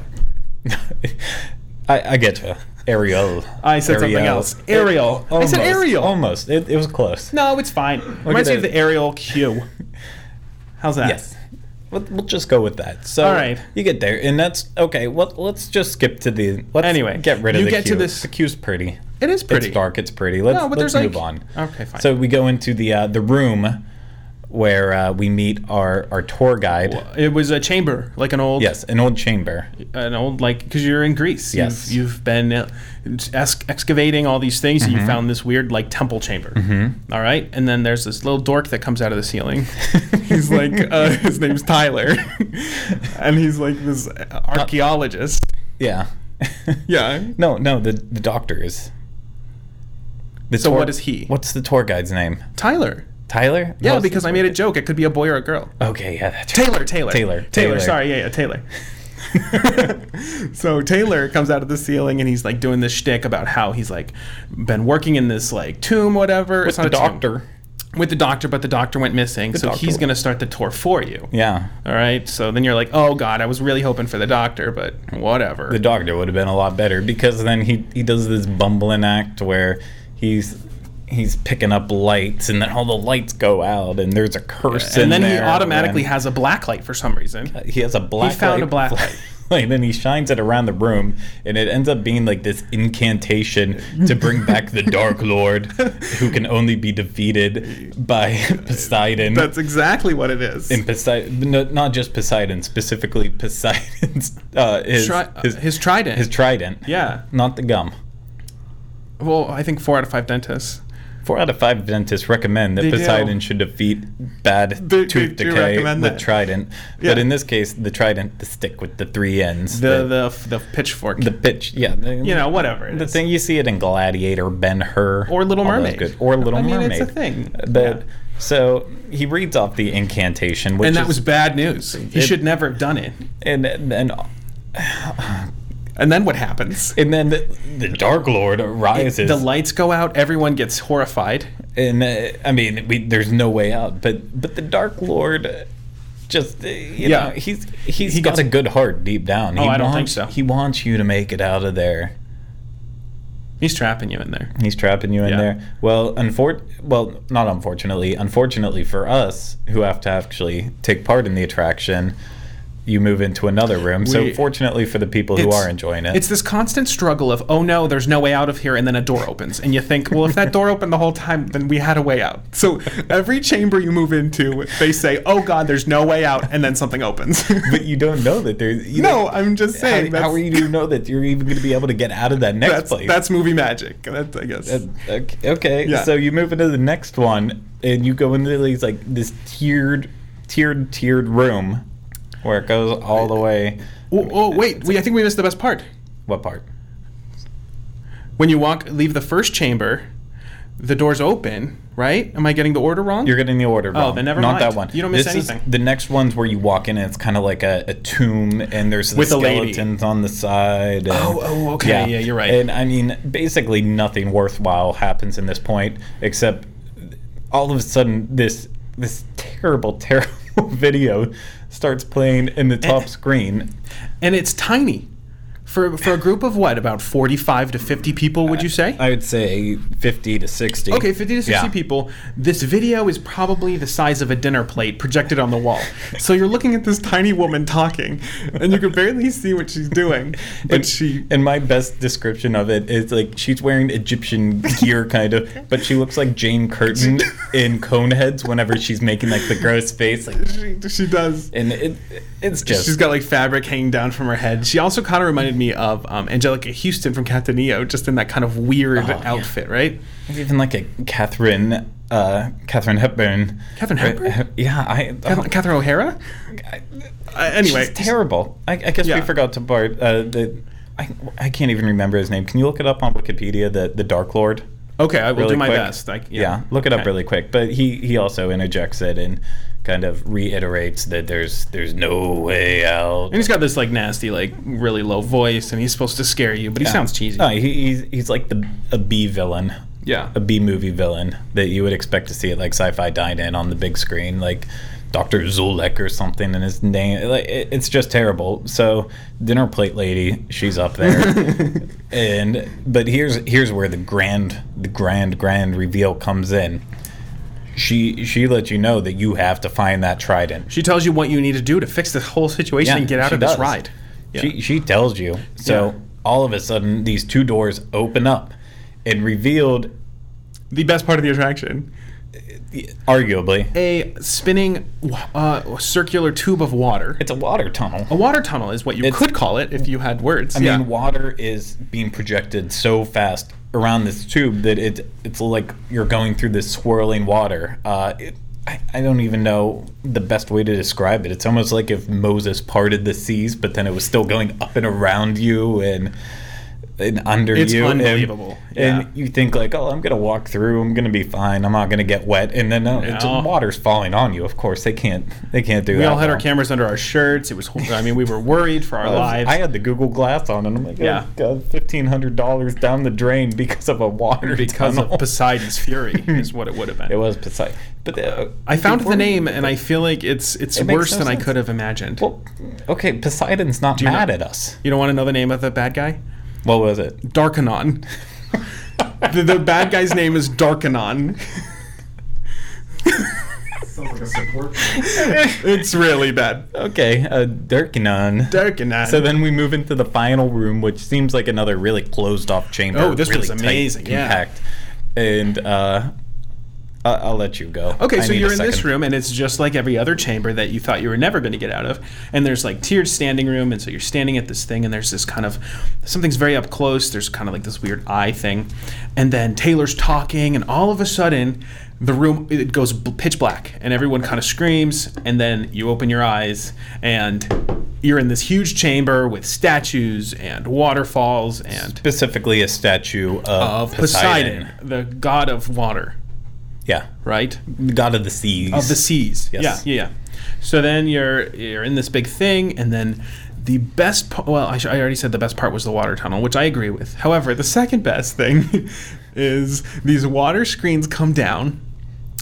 I, I get you. Ariel. I said something Ariel. else. Ariel. I said Almost, Ariel. Almost. It, it was close. No, it's fine. Reminds me of that. the Ariel queue. How's that? Yes. We'll, we'll just go with that. So All right. you get there, and that's okay. Well, let's just skip to the. Let's Anyway, get rid of you the get to queue. this- The queue's pretty. It is pretty. It's dark. It's pretty. Let's, No, but let's there's move like- on. Okay, fine. So we go into the uh, the room where uh, we meet our, our tour guide. It was a chamber, like an old, Yes, an old chamber. an old like because you're in Greece. Yes. You've, you've been uh, ex- excavating all these things, and Mm-hmm. you found this weird like temple chamber. Mm-hmm. All right, and then there's this little dork that comes out of the ceiling. He's like, uh, his name's Tyler, and he's like this archaeologist. Yeah. Yeah. No, no, the the doctor is. The So what is he? What's the tour guide's name? Tyler. Tyler? Yeah, What's the because I tour made a guide? joke. It could be a boy or a girl. Okay, yeah, that's right. Taylor, Taylor, Taylor, Taylor. Taylor. Sorry, yeah, yeah, Taylor. So Taylor comes out of the ceiling and he's like doing this shtick about how he's like been working in this like tomb, whatever. With it's not the a tomb. doctor. With the doctor, but the doctor went missing, so doctor he's went- gonna start the tour for you. Yeah. All right. So then you're like, oh god, I was really hoping for the doctor, but whatever. The doctor would have been a lot better, because then he he does this bumbling act where he's he's picking up lights, and then all the lights go out, and there's a curse in and then he there, automatically and has a black light for some reason. he has a black He found light a black light. and then he shines it around the room, and it ends up being like this incantation to bring back the Dark Lord, who can only be defeated by Poseidon. That's exactly what it is. in Poseidon, no, not just Poseidon, specifically Poseidon's uh, his, Tri- his his trident. his trident. Yeah. Not the gum. Well, I think four out of five dentists. Four out of five dentists recommend that They do. Poseidon should defeat bad They- tooth they do decay recommend with that. trident. Yeah. But in this case, the trident, the stick with the three ends. The the the pitchfork. the pitch, yeah. The, you know, whatever. it The is. thing, you see it in Gladiator, Ben-Hur. Or Little all those Mermaid. Good, or Little I mean, Mermaid. it's a thing. But, Yeah. so he reads off the incantation, which and that is, was bad news. He It- should never have done it. and and And then what happens? and then the, the Dark Lord rises. The lights go out. Everyone gets horrified. And uh, I mean, we, there's no way out. But but the Dark Lord, just uh, you Yeah. know, he's he's He got gets- a good heart deep down. He Oh, I don't wants, think so. He wants you to make it out of there. He's trapping you in there. He's trapping you in Yeah. there. Well, unfor- well, not unfortunately. Unfortunately for us, who have to actually take part in the attraction, you move into another room. So We- fortunately for the people who It's- are enjoying it, It's this constant struggle of, oh no, there's no way out of here, and then a door opens. And you think, well, if that door opened the whole time, then we had a way out. So every chamber you move into, they say, oh god, there's no way out, and then something opens. but you don't know that there's. You no, know, I'm just saying. how, how are you to know that you're even going to be able to get out of that next that's, place? that's movie magic. That's, I guess. Uh, okay, okay. Yeah. So you move into the next one, and you go into these like this tiered, tiered, tiered room, where it goes all the way. oh, oh, wait, we, I think we missed the best part. What part? When you walk, leave the first chamber, the doors open, right? Am I getting the order wrong? You're getting the order wrong. Oh, then never Not mind. that one. You don't miss this anything. Is, the next one's where you walk in, and it's kind of like a, a tomb, and there's the With a lady. skeletons on the side. And, Oh, oh, okay. Yeah, you're right. And I mean, basically nothing worthwhile happens in this point, except all of a sudden this this terrible, terrible video starts playing in the top And- screen. And it's tiny. For, for a group of what, about forty-five to fifty people, would you say? I would say fifty to sixty. Okay, fifty to sixty Yeah. people. This video is probably the size of a dinner plate projected on the wall. So you're looking at this tiny woman talking, and you can barely see what she's doing. But and, she. and my best description of it is like she's wearing Egyptian gear kind of, but she looks like Jane Curtin in Coneheads whenever she's making like the gross face, like, She, she does. and it it's just She's got like fabric hanging down from her head. She also kind of reminded me of um, Angelica Houston from Captain EO, just in that kind of weird Oh, yeah. outfit, right? even like a Catherine uh Catherine Hepburn. Catherine Hepburn? Uh, yeah, I Catherine, Catherine O'Hara? I- Uh, anyway, she's terrible. I, I guess Yeah. we forgot to part uh the I, I can't even remember his name. Can you look it up on Wikipedia? The the Dark Lord. okay, I will really do my quick. best. I, Yeah, look it up Okay. really quick. But he he also interjects it and kind of reiterates that there's there's no way out. And he's got this like nasty, like really low voice, and he's supposed to scare you, but he Yeah. sounds cheesy. No, he, he's he's like the a B villain, yeah. a B movie villain that you would expect to see at like Sci-Fi Dine-In on the big screen, like Doctor Zulek or something in his name. Like it, it's just terrible. So dinner plate lady, she's up there, and but here's here's where the grand the grand grand reveal comes in. She she lets you know that you have to find that trident. She tells you what you need to do to fix this whole situation and get out she of this does. ride. Yeah. She she tells you. So Yeah. all of a sudden, these two doors open up, and revealed, The best part of the attraction. arguably, A spinning uh, circular tube of water. it's a water tunnel. A water tunnel is what you It's- could call it if you had words. I yeah. mean, water is being projected so fast around this tube that it it's like you're going through this swirling water. Uh, it, I, I don't even know the best way to describe it. It's almost like if Moses parted the seas, but then it was still going up and around you and and under It's you. and- unbelievable. And, Yeah. you think like, oh, I'm gonna walk through. I'm gonna be fine. I'm not gonna get wet. And then no, it's, No. water's falling on you. Of course, they can't. They can't do that. we all had our well. cameras under our shirts. It was. I mean, we were worried for our I was- lives. I had the Google Glass on, and I'm like, Yeah. oh, God, fifteen hundred dollars down the drain because of a water because tunnel. of Poseidon's fury is what it would have been. It was Poseidon, but uh, I found before the we- name, and I feel like it's it's It makes worse no than I sense. could have imagined. Well, okay, Poseidon's not you mad know- at us. You don't want to know the name of the bad guy? What was it? Darkanon. the, the bad guy's name is Darkanon. Sounds like a support. It's really bad. Okay, uh, Dirkanon. Darkanon. So then we move into the final room, which seems like another really closed-off chamber. Oh, this really was tight, amazing, yeah. compact. And uh, I- I'll let you go. Okay, I so need you're a in this second. room, and it's just like every other chamber that you thought you were never going to get out of. And there's like tiered standing room, and so you're standing at this thing, and there's this kind of something's very up close. There's kind of like this weird eye thing, and then Taylor's talking, and all of a sudden, the room it goes bl- pitch black, and everyone kind of screams, and then you open your eyes, and you're in this huge chamber with statues and waterfalls and Specifically, a statue of, of Poseidon, the god of water, Yeah, right? god of the seas. Of the seas. Yes. Yeah, yeah, yeah. So then you're you're in this big thing, and then the best part, well, I, sh- I already said the best part was the water tunnel, which I agree with. However, the second best thing is these water screens come down,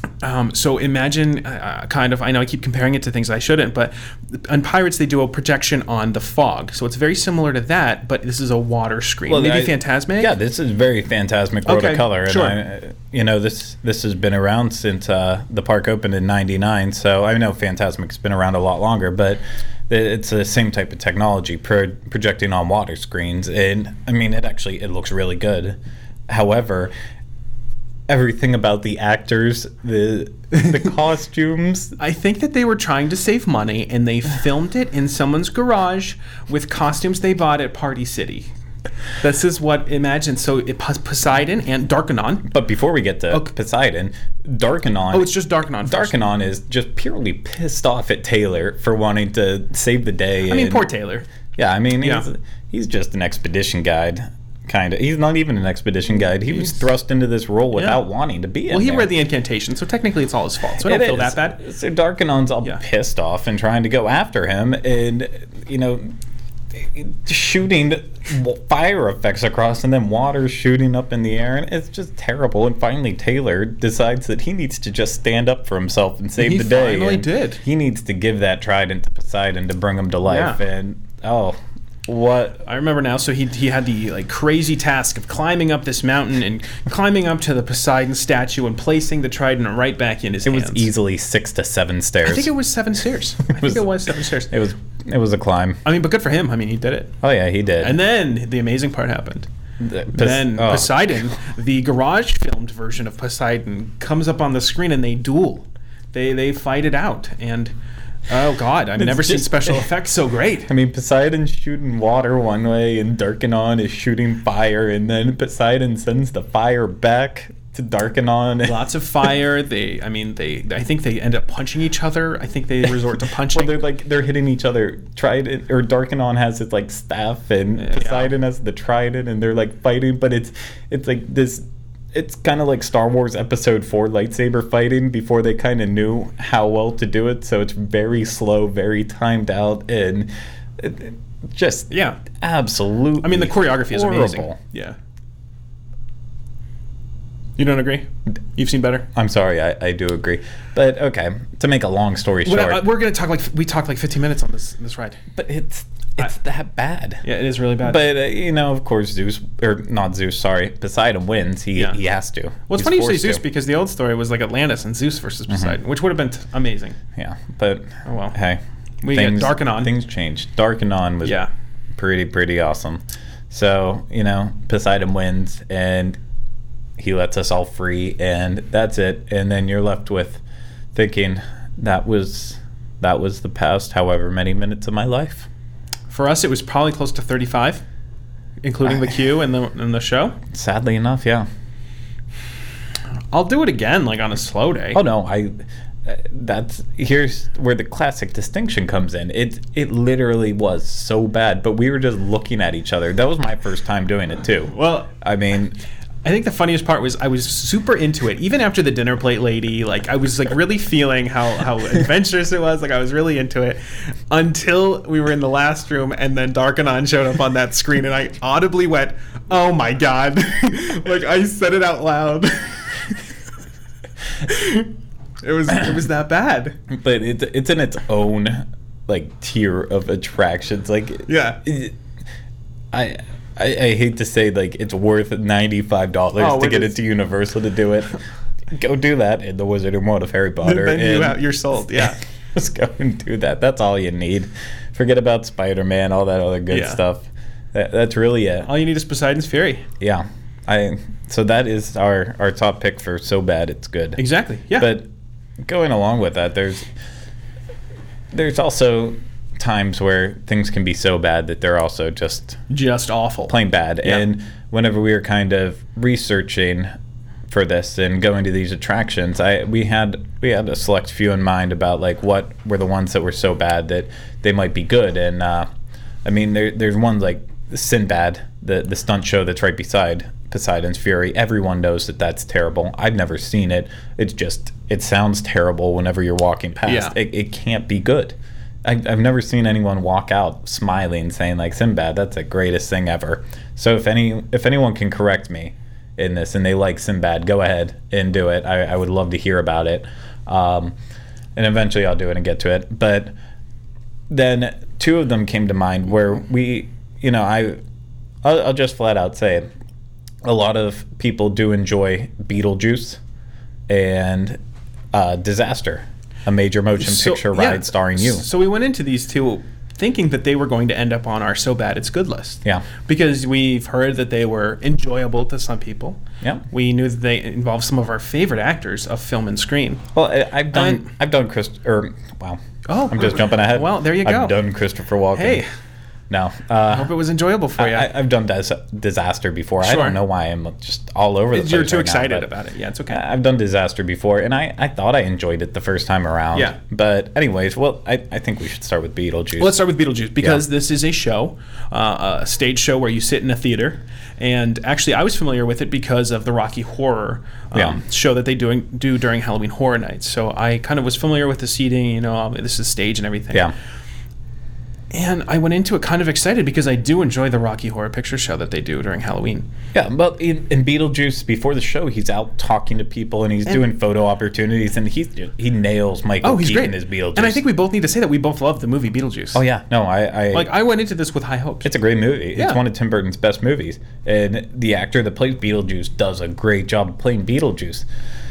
Um, so imagine, uh, kind of, I know I keep comparing it to things I shouldn't, but on Pirates they do a projection on the fog. So it's very similar to that, but this is a water screen. Well, Maybe I- Phantasmic? Yeah, this is very Phantasmic Okay, Watercolor. sure. And I, you know, this this has been around since uh, the park opened in ninety-nine. So I know Phantasmic's been around a lot longer, but it's the same type of technology, pro- projecting on water screens. And I mean, it actually it looks really good. However, everything about the actors, the the costumes. I think that they were trying to save money and they filmed it in someone's garage with costumes they bought at Party City. This is what imagine. So it, Poseidon and Darkanon. But before we get to Okay. Poseidon, Darkanon. Oh, it's just Darkanon first. Darkanon is just purely pissed off at Taylor for wanting to save the day. I mean, and- poor Taylor. Yeah, I mean, Yeah. he's, he's just an expedition guide, kind of. He's not even an expedition guide. He was thrust into this role without wanting to be in Well, he there. read the incantation, so technically it's all his fault. So I It don't feel is. that bad. So Darkanon's all Yeah. pissed off and trying to go after him, and you know, shooting fire effects across, and then water shooting up in the air, and it's just terrible. And finally, Taylor decides that he needs to just stand up for himself and save He the day. finally and did. He needs to give that trident to Poseidon to bring him to life. Yeah. And oh, what? I remember now. So he he had the like crazy task of climbing up this mountain and climbing up to the Poseidon statue and placing the trident right back in his It hands. was easily six to seven stairs. I think it was seven stairs. I think was- it was seven stairs. It was. It was a climb. I mean, but good for him. I mean, he did it. Oh yeah, he did. And then the amazing part happened. The- Pos- Then oh. Poseidon, the garage filmed version of Poseidon, comes up on the screen and they duel. They they fight it out. And oh god, I've It's never seen just- special effects so great. I mean, Poseidon's shooting water one way, and Darkanon is shooting fire, and then Poseidon sends the fire back to Darkanon. Lots of fire. They, I mean, they. I think they end up punching each other. I think they resort to punching. Well, they're like they're hitting each other. Trident or Darkanon has his like staff, and Yeah. Poseidon has the trident, and they're like fighting. But it's it's like this. It's kind of like Star Wars Episode Four lightsaber fighting before they kind of knew how well to do it. So it's very slow, very timed out, and it, it just Yeah. absolutely. I mean, the choreography is amazing. horrible. Yeah. You don't agree? You've seen better. I'm sorry, I, I do agree. But okay, to make a long story short, Well, uh, we're gonna talk like we talked like fifteen minutes on this this ride. but it's it's that bad. Yeah, it is really bad. But uh, you know, of course, Zeus or not Zeus, sorry, Poseidon wins. He Yeah. he has to. well, it's He's funny you say forced Zeus to. because the old story was like Atlantis and Zeus versus Poseidon, which would have been t- amazing. Yeah, but Oh well. hey, We get Darkanon. Things changed. Darkanon was Yeah. pretty pretty awesome. So you know, Poseidon wins and he lets us all free, and that's it. And then you're left with thinking that was that was the past however many minutes of my life. For us, it was probably close to thirty-five, including the queue and the and the show. Sadly enough, yeah. I'll do it again, like on a slow day. Oh no, I. Uh, that's here's where the classic distinction comes in. It it literally was so bad, but we were just looking at each other. That was my first time doing it too. Well, I mean, I think the funniest part was I was super into it. Even after the dinner plate lady, like I was like really feeling how how adventurous it was. Like I was really into it until we were in the last room and then Darkanon showed up on that screen and I audibly went, "Oh my god!" Like I said it out loud. It was it was that bad. but it's it's in its own like tier of attractions. Like Yeah. it- I. I, I hate to say like it's worth ninety-five dollars Oh, to it get is. into Universal to do it. Go do that in the Wizarding World of Harry Potter. Then you and- have, you're sold. Yeah. Just go and do that. That's all you need. Forget about Spider-Man, all that other good Yeah. stuff. That, that's really it. All you need is Poseidon's Fury. Yeah. I so that is our our top pick for so bad it's good. Exactly. Yeah. But going along with that, there's there's also times where things can be so bad that they're also just just awful. plain bad. Yeah. And whenever we were kind of researching for this and going to these attractions, I we had we had a select few in mind about like what were the ones that were so bad that they might be good. And uh, I mean, there there's one like Sinbad, the the stunt show that's right beside Poseidon's Fury. Everyone knows that that's terrible. I've never seen it. It's just it sounds terrible whenever you're walking past. Yeah. It, it can't be good. I, I've never seen anyone walk out smiling, saying like Sinbad, that's the greatest thing ever. So if any if anyone can correct me, in this and they like Sinbad, go ahead and do it. I, I would love to hear about it. Um, and eventually I'll do it and get to it. But then two of them came to mind where we, you know, I, I'll, I'll just flat out say it. A lot of people do enjoy Beetlejuice and uh, Disaster, a major motion So- picture yeah. ride starring you. So we went into these two thinking that they were going to end up on our So Bad It's Good list. Yeah. Because we've heard that they were enjoyable to some people. Yeah. We knew that they involved some of our favorite actors of film and screen. Well, I, I've done, And- I've done Chris, or wow. Oh, I'm just jumping ahead. Well, there you I've go. done Christopher Walken. Hey. No. I Uh, hope it was enjoyable for you. I, I've done dis- Disaster before. I Sure. don't know why I'm just all over the place. You're too right excited now, but about it. Yeah, it's okay. I've done Disaster before, and I, I thought I enjoyed it the first time around. Yeah. But anyways, well, I, I think we should start with Beetlejuice. Well, let's start with Beetlejuice because Yeah. this is a show, uh, a stage show where you sit in a theater. And actually, I was familiar with it because of the Rocky Horror um, Yeah. show that they doing do during Halloween Horror Nights. So I kind of was familiar with the seating. You know, um, this is stage and everything. Yeah. And I went into it kind of excited because I do enjoy the Rocky Horror Picture Show that they do during Halloween. Yeah, but in, in Beetlejuice, before the show, he's out talking to people and he's And- doing photo opportunities, and he's he nails Michael Oh, he's Keaton great. as Beetlejuice. And I think we both need to say that we both love the movie Beetlejuice. Oh yeah, no, I, I Like I went into this with high hopes. it's a great movie. Yeah. It's one of Tim Burton's best movies, and the actor that plays Beetlejuice does a great job of playing Beetlejuice.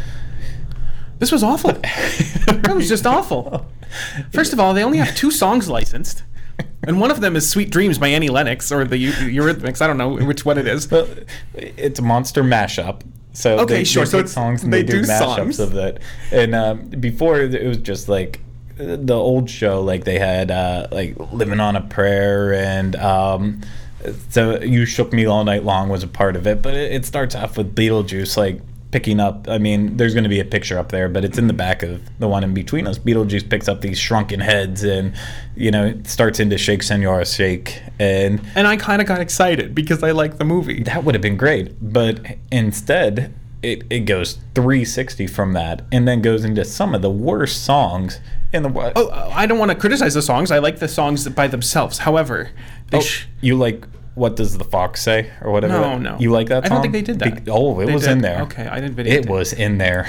This was awful. That was just awful. First of all, they only have two songs licensed. And one of them is Sweet Dreams by Annie Lennox, or the Eu- Eurythmics. I don't know which one it is. Well, it's a monster mashup. So Okay, they, sure. they So take it's- songs and they they, do, do mashups songs. of it. And um, before it was just like uh, the old show, like they had uh, like Living on a Prayer, and um, so You Shook Me All Night Long was a part of it. But it, it starts off with Beetlejuice like picking up. I mean, there's going to be a picture up there, but it's in the back of the one in between us. Beetlejuice picks up these shrunken heads, and you know, it starts into Shake Senora Shake, and And I kind of got excited because I like the movie. that would have been great, but instead it, it goes three sixty from that and then goes into some of the worst songs in the world. Oh, I don't want to criticize the songs. I like the songs by themselves. However, they Oh, sh- you like What Does the Fox Say or whatever? No, no. You like that I song? don't think they did that. Be- oh, it They was did. in there. Okay, I didn't videotape It was in there.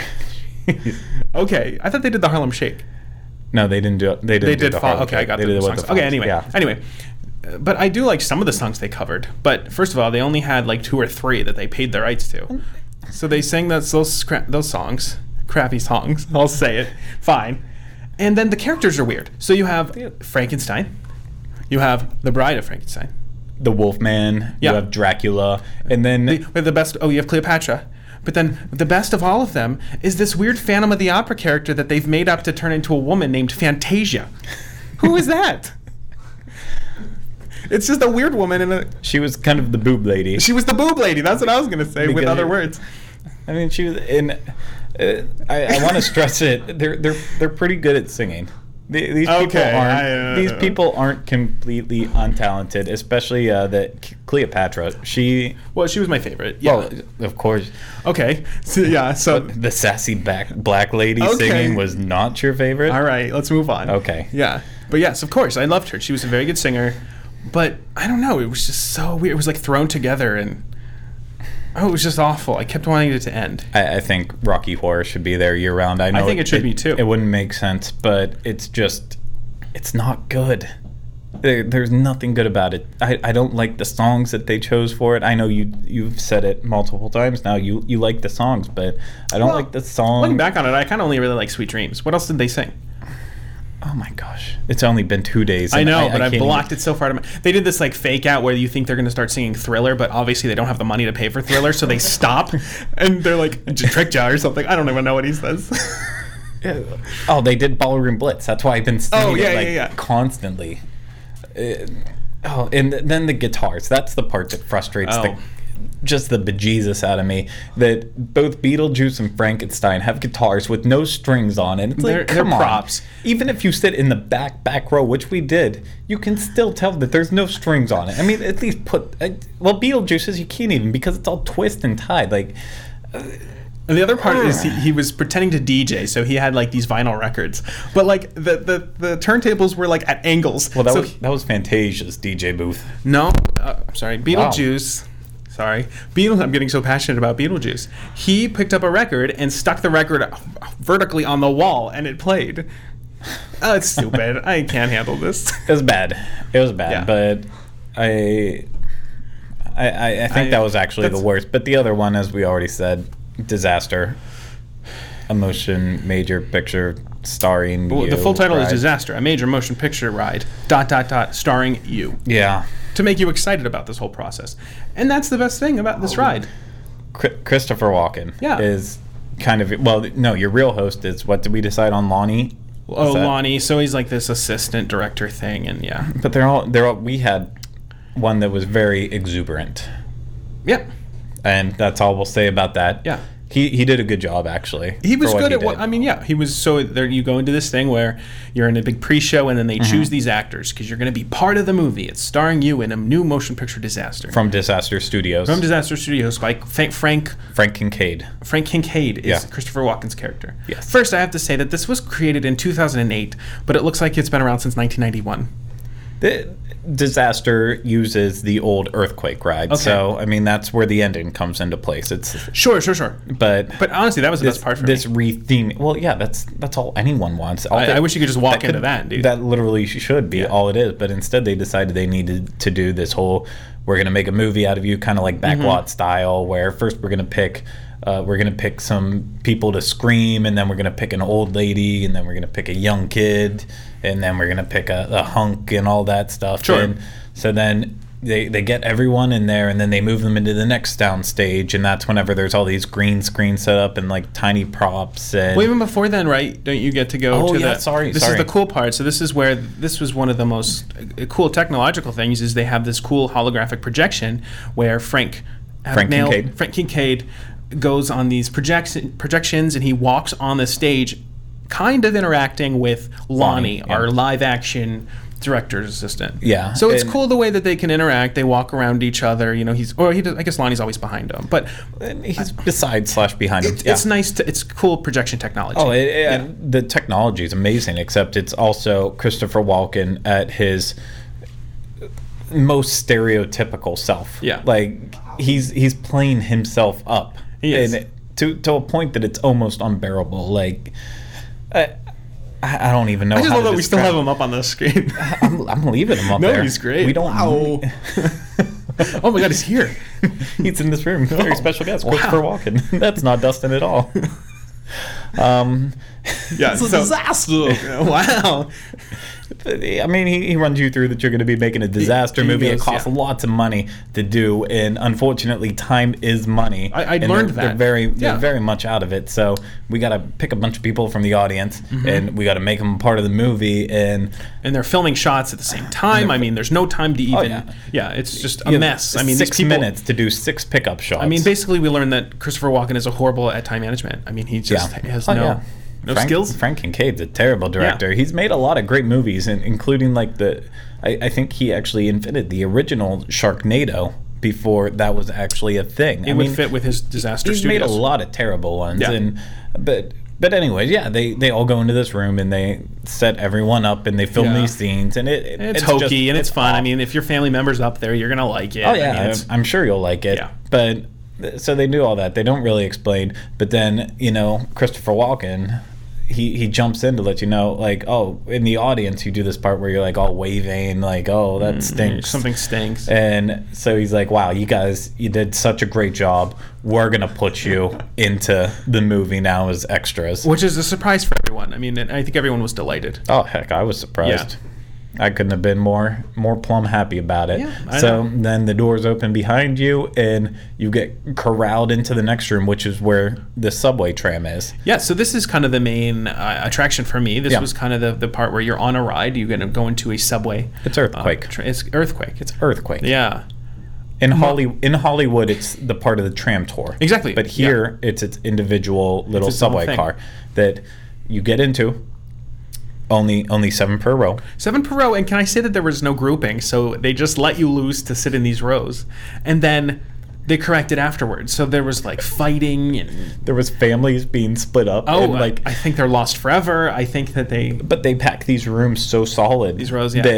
Okay, I thought they did the Harlem Shake. No, they didn't do it. They didn't They do did. the Fo- Harlem okay, I Shake. got they the did it with songs. the Okay, Fox. anyway, Yeah. anyway. Uh, But I do like some of the songs they covered. But first of all, they only had like two or three that they paid their rights to. So they sang those those, cra- those songs, crappy songs. I'll say it. Fine. And then the characters are weird. So you have Frankenstein. You have the Bride of Frankenstein. The Wolfman. Yeah. You have Dracula. And then The, we have the best. Oh, you have Cleopatra. But then the best of all of them is this weird Phantom of the Opera character that they've made up to turn into a woman named Fantasia. Who is that? It's just a weird woman, and a, she was kind of the boob lady. she was the boob lady. That's what I was gonna say with Because- other words. I mean, she was in. Uh, I, I want to stress it. They're they're they're pretty good at singing. The- These people Okay, aren't. I, uh, these people aren't completely untalented, especially uh, that Cleopatra. She, Well, she was my favorite. Yeah. well, of course, okay. So yeah. So but the sassy back black lady Okay. singing was not your favorite. all right, let's move on. Okay. Yeah. But yes, of course, I loved her. She was a very good singer. But I don't know. It was just so weird. It was like thrown together, and oh, it was just awful. I kept wanting it to end. I, I think Rocky Horror should be there year round. I know. think it should be, too. It wouldn't make sense, but it's just, it's not good. There, there's nothing good about it. I, I don't like the songs that they chose for it. I know you you've said it multiple times now. You you like the songs, but I don't Well, like the song. Looking back on it, I kind of only really like Sweet Dreams. What else did they sing? Oh my gosh, it's only been two days. I and know, but I, can't blocked even- it so far. To my, they did this like fake out where you think they're going to start singing Thriller, but obviously they don't have the money to pay for Thriller, so they stop and they're like Trick Jar or something. I don't even know what he says. Oh, they did Ballroom Blitz. That's why I've been singing Oh, yeah, it like yeah, yeah. constantly. Uh, oh, and th- then the guitars. That's the part that frustrates the Oh. just the bejesus out of me. That both Beetlejuice and Frankenstein have guitars with no strings on it. It's like, They're- they're come on. props. Even if you sit in the back back row, which we did, you can still tell that there's no strings on it. I mean, at least put. Uh, well, Beetlejuice's you can't even because it's all twist and tied. Like. And the other part is he, he was pretending to D J, so he had like these vinyl records, but like the the, the turntables were like at angles. Well, that so was that was Fantasia's D J booth. no, uh, I'm sorry, Beetlejuice Sorry. Beetle, I'm getting so passionate about Beetlejuice. He picked up a record and stuck the record vertically on the wall, and it played. Oh, it's stupid. I can't handle this. It was bad. It was bad, Yeah. but I, I, I think I- that was actually the that's- worst. But the other one, as we already said, Disaster, a motion major picture starring Well, you. the full title is right? Disaster, a major motion picture ride, dot, dot, dot, starring you, Yeah, to make you excited about this whole process. And that's the best thing about this ride. Chri- Christopher Walken Yeah. is kind of well. No, your real host is what did we decide on, Lonnie? Oh, Is that- Lonnie. So he's like this assistant director thing, and yeah. But they're all they're all. We had one that was very exuberant, Yep. and that's all we'll say about that. Yeah. He he did a good job actually. He was for good he at what did. I mean. Yeah, he was. So there, you go into this thing where you're in a big pre-show, and then they Mm-hmm. choose these actors because you're going to be part of the movie. It's starring you in a new motion picture Disaster From Disaster Studios. from Disaster Studios by Frank Frank, Frank Kincaid. Frank Kincaid is Yeah. Christopher Walken's character. Yes. First, I have to say that this was created in two thousand eight, but it looks like it's been around since nineteen ninety-one. The Disaster uses the old Earthquake ride, Okay. so I mean that's where the ending comes into place. It's Sure, sure, sure. but But honestly, that was the this, best part for this me. re-theming. Well, yeah, that's that's all anyone wants. All I, that- I wish you could just walk that into could- that, dude. That literally should be Yeah. all it is. But instead, they decided they needed to do this whole we're going to make a movie out of you, kind of like Mm-hmm. backlot style, where first we're going to pick. Uh, we're gonna pick some people to scream, and then we're gonna pick an old lady, and then we're gonna pick a young kid, and then we're gonna pick a, a hunk and all that stuff. Sure. And so then they they get everyone in there, and then they move them into the next down stage, and that's whenever there's all these green screen set up and like tiny props. And Well, even before then, right? Don't you get to go Oh, to yeah, the? sorry, This sorry. is the cool part. So this is where this was one of the most uh, cool technological things. Is they have this cool holographic projection where Frank Frank Abagnale- Kincaid. Frank Kincaid goes on these project- projections, and he walks on the stage, kind of interacting with Lonnie, Lonnie, yeah. our live action director's assistant. Yeah, So it's and- cool the way that they can interact. They walk around each other. You know, he's or he. Does, I guess Lonnie's always behind him, but And he's beside slash behind him. it, Yeah. it's nice. To, it's cool projection technology. Oh, it, it, Yeah. the technology is amazing, except it's also Christopher Walken at his most stereotypical self. Yeah. Like he's he's playing himself up. He is. And it, to to a point that it's almost unbearable. Like I, I don't even know I just how love to that we still describe- have him up on the screen. I'm, I'm leaving him up No, there. he's great. We don't Wow. Oh my God, he's here. He's in this room. Very Oh, special guest, wow. Christopher Walken. That's not Dustin at all. Um, Yeah, it's a so- disaster. Wow. I mean, he, he runs you through that you're going to be making a disaster he movie. goes, it costs yeah. lots of money to do, and unfortunately, time is money. I- I and learned they're, They're that. very, Yeah. they're very much out of it. So we got to pick a bunch of people from the audience, Mm-hmm. and we got to make them part of the movie. And And they're filming shots at the same time. I mean, there's no time to even. yeah. yeah. it's just a you know, mess. I mean, these six people, minutes to do six pickup shots. I mean, basically, we learned that Christopher Walken is a horrible at time management. I mean, he just Yeah. has Oh, no yeah. no Frank, skills. Frank Kincaid's a terrible director. He's made a lot of great movies, and including like the, I, I think he actually invented the original Sharknado before that was actually a thing. It I would mean, fit with his disaster he's studios. made a lot of terrible ones, Yeah. and but but anyways, yeah, they they all go into this room and they set everyone up and they film Yeah. these scenes, and it, it And it's, just- hokey and it's, fun. I off. mean, if your family member's up there, you're gonna like it. Oh I yeah, mean, I'm, it's- I'm sure you'll like it. Yeah. But so they do all that. They don't really explain. But then you know, Christopher Walken, he he jumps in to let you know, like, oh, in the audience, you do this part where you're like all waving, like, oh, that stinks. something stinks. And so he's like, wow, you guys, you did such a great job. We're gonna put you into the movie now as extras. Which is a surprise for everyone. I mean, and I think everyone was delighted. Oh heck, I was surprised. I couldn't have been more more plumb happy about it. Yeah, I so know. then the doors open behind you, and you get corralled into the next room, which is where the subway tram is. Yeah, so this is kind of the main uh, attraction for me. This Yeah. was kind of the, the part where you're on a ride. You're going to go into a subway. It's Earthquake. Uh, tra- it's Earthquake. It's Earthquake. Yeah. In Holly in Hollywood, it's the part of the tram tour. Exactly, But here, it's its individual little its own subway thing. car that you get into. Only only seven per row. Seven per row, and can I say that there was no grouping? So they just let you loose to sit in these rows, and then they corrected afterwards. So there was like fighting and There was families being split up. oh, and like I, I think they're lost forever. I think that they but they pack these rooms so solid These rows, yeah. that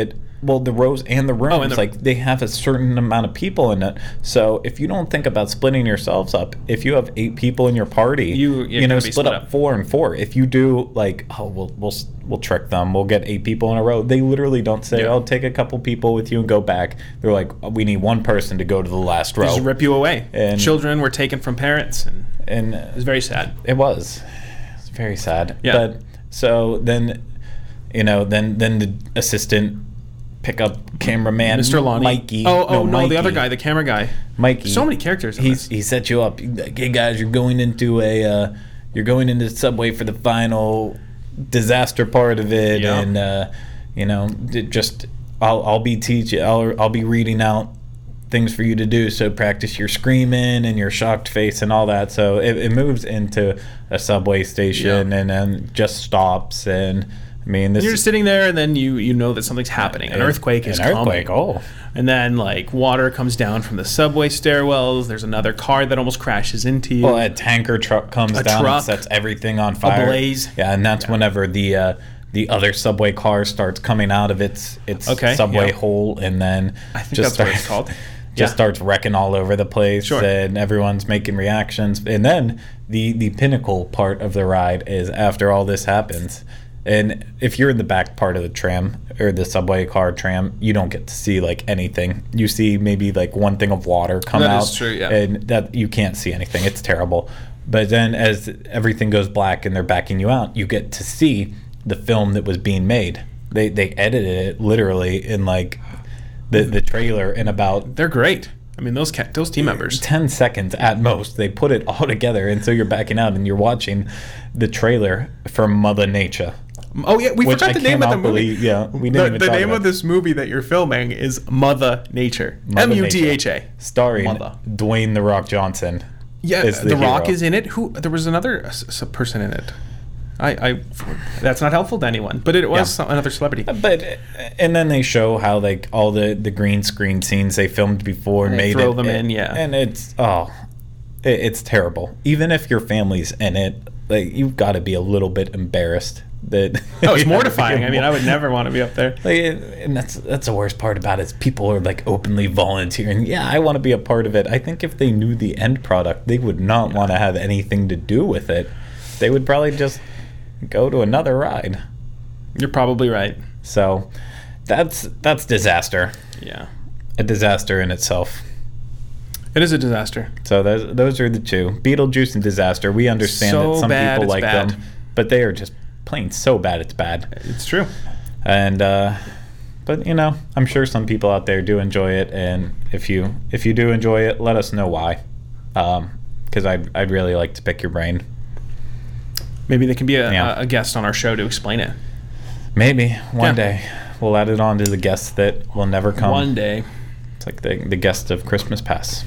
Well, the rows and the rooms, Oh, and the- like they have a certain amount of people in it. So if you don't think about splitting yourselves up, if you have eight people in your party, You- you're you know, gonna split, be split up, up. four and four. If you do like, oh, we'll we'll we'll trick them. We'll get eight people in a row. They literally don't say, Yeah. "Oh, take a couple people with you and go back." They're like, we need one person to go to the last They row. just rip you away. And- Children were taken from parents, and and it was very sad. it was. It's very sad. Yeah. But so then, you know, then then the assistant pickup cameraman, Mister Lonnie. Mikey. Oh, oh no, the Mikey. other guy, the camera guy. Mikey. So many characters in He's this. he set you up. He's like, hey guys, you're going into a uh, you're going into Subway for the final disaster part of it, Yeah. and uh, you know, it just I'll I'll be teaching. I'll I'll be reading out things for you to do. So practice your screaming and your shocked face and all that. So it, it moves into a subway station Yeah. and then just stops. And I mean, this You're just sitting there, and then you you know that something's happening. An earthquake is an earthquake. coming. Oh. And then like water comes down from the subway stairwells. There's another car that almost crashes into you. Well, a tanker truck comes A down truck, and sets everything on fire. blaze. Yeah, and that's whenever the uh, the other subway car starts coming out of its its Okay, subway yeah. hole, and then I think just that's what it's starts- called. Just Yeah. starts wrecking all over the place, Sure. and everyone's making reactions. And then the the pinnacle part of the ride is after all this happens. And if you're in the back part of the tram or the subway car tram, you don't get to see like anything. You see maybe like one thing of water come That out, is true, yeah. and that you can't see anything. It's terrible. But then as everything goes black and they're backing you out, you get to see the film that was being made. They they edited it literally in like the the trailer in about They're great. I mean, those ca- those team members. ten seconds at most. They put it all together, and so you're backing out and you're watching the trailer for Mother Nature. Oh yeah, we Which forgot I the name of the cannot movie. believe- yeah, we didn't the even the talk name about of this movie that you're filming is Mother Nature. Mother M U T H A. Nature, starring Mother. Dwayne the Rock Johnson. Yeah, is the, Rock hero. is in it. Who? There was another uh, s- s- person in it. I, I, that's not helpful to anyone, but it was Yeah. some, another celebrity. But and then they show how like all the the green screen scenes they filmed before and They made throw it, them and- in, yeah. and it's oh, it, it's terrible. Even if your family's in it, like you've got to be a little bit embarrassed that. Oh, it's mortifying. I mean, I would never want to be up there. Like, and that's that's the worst part about it. Is people are like openly volunteering. Yeah, I want to be a part of it. I think if they knew the end product, they would not want to have anything to do with it. They would probably just go to another ride. You're probably right. So that's that's disaster. Yeah, A disaster in itself. it is a disaster. So those those are the two. Beetlejuice and Disaster. We understand So that some bad, people it's like bad. them, but they are just plain so bad it's bad. It's true. And uh, but you know, I'm sure some people out there do enjoy it, and if you if you do enjoy it, let us know why. Um, because I'd I'd really like to pick your brain. Maybe they can be a, Yeah. a, a guest on our show to explain it. Maybe one Yeah. day we'll add it on to the guests that will never come. One day. It's like the the guest of Christmas Pass.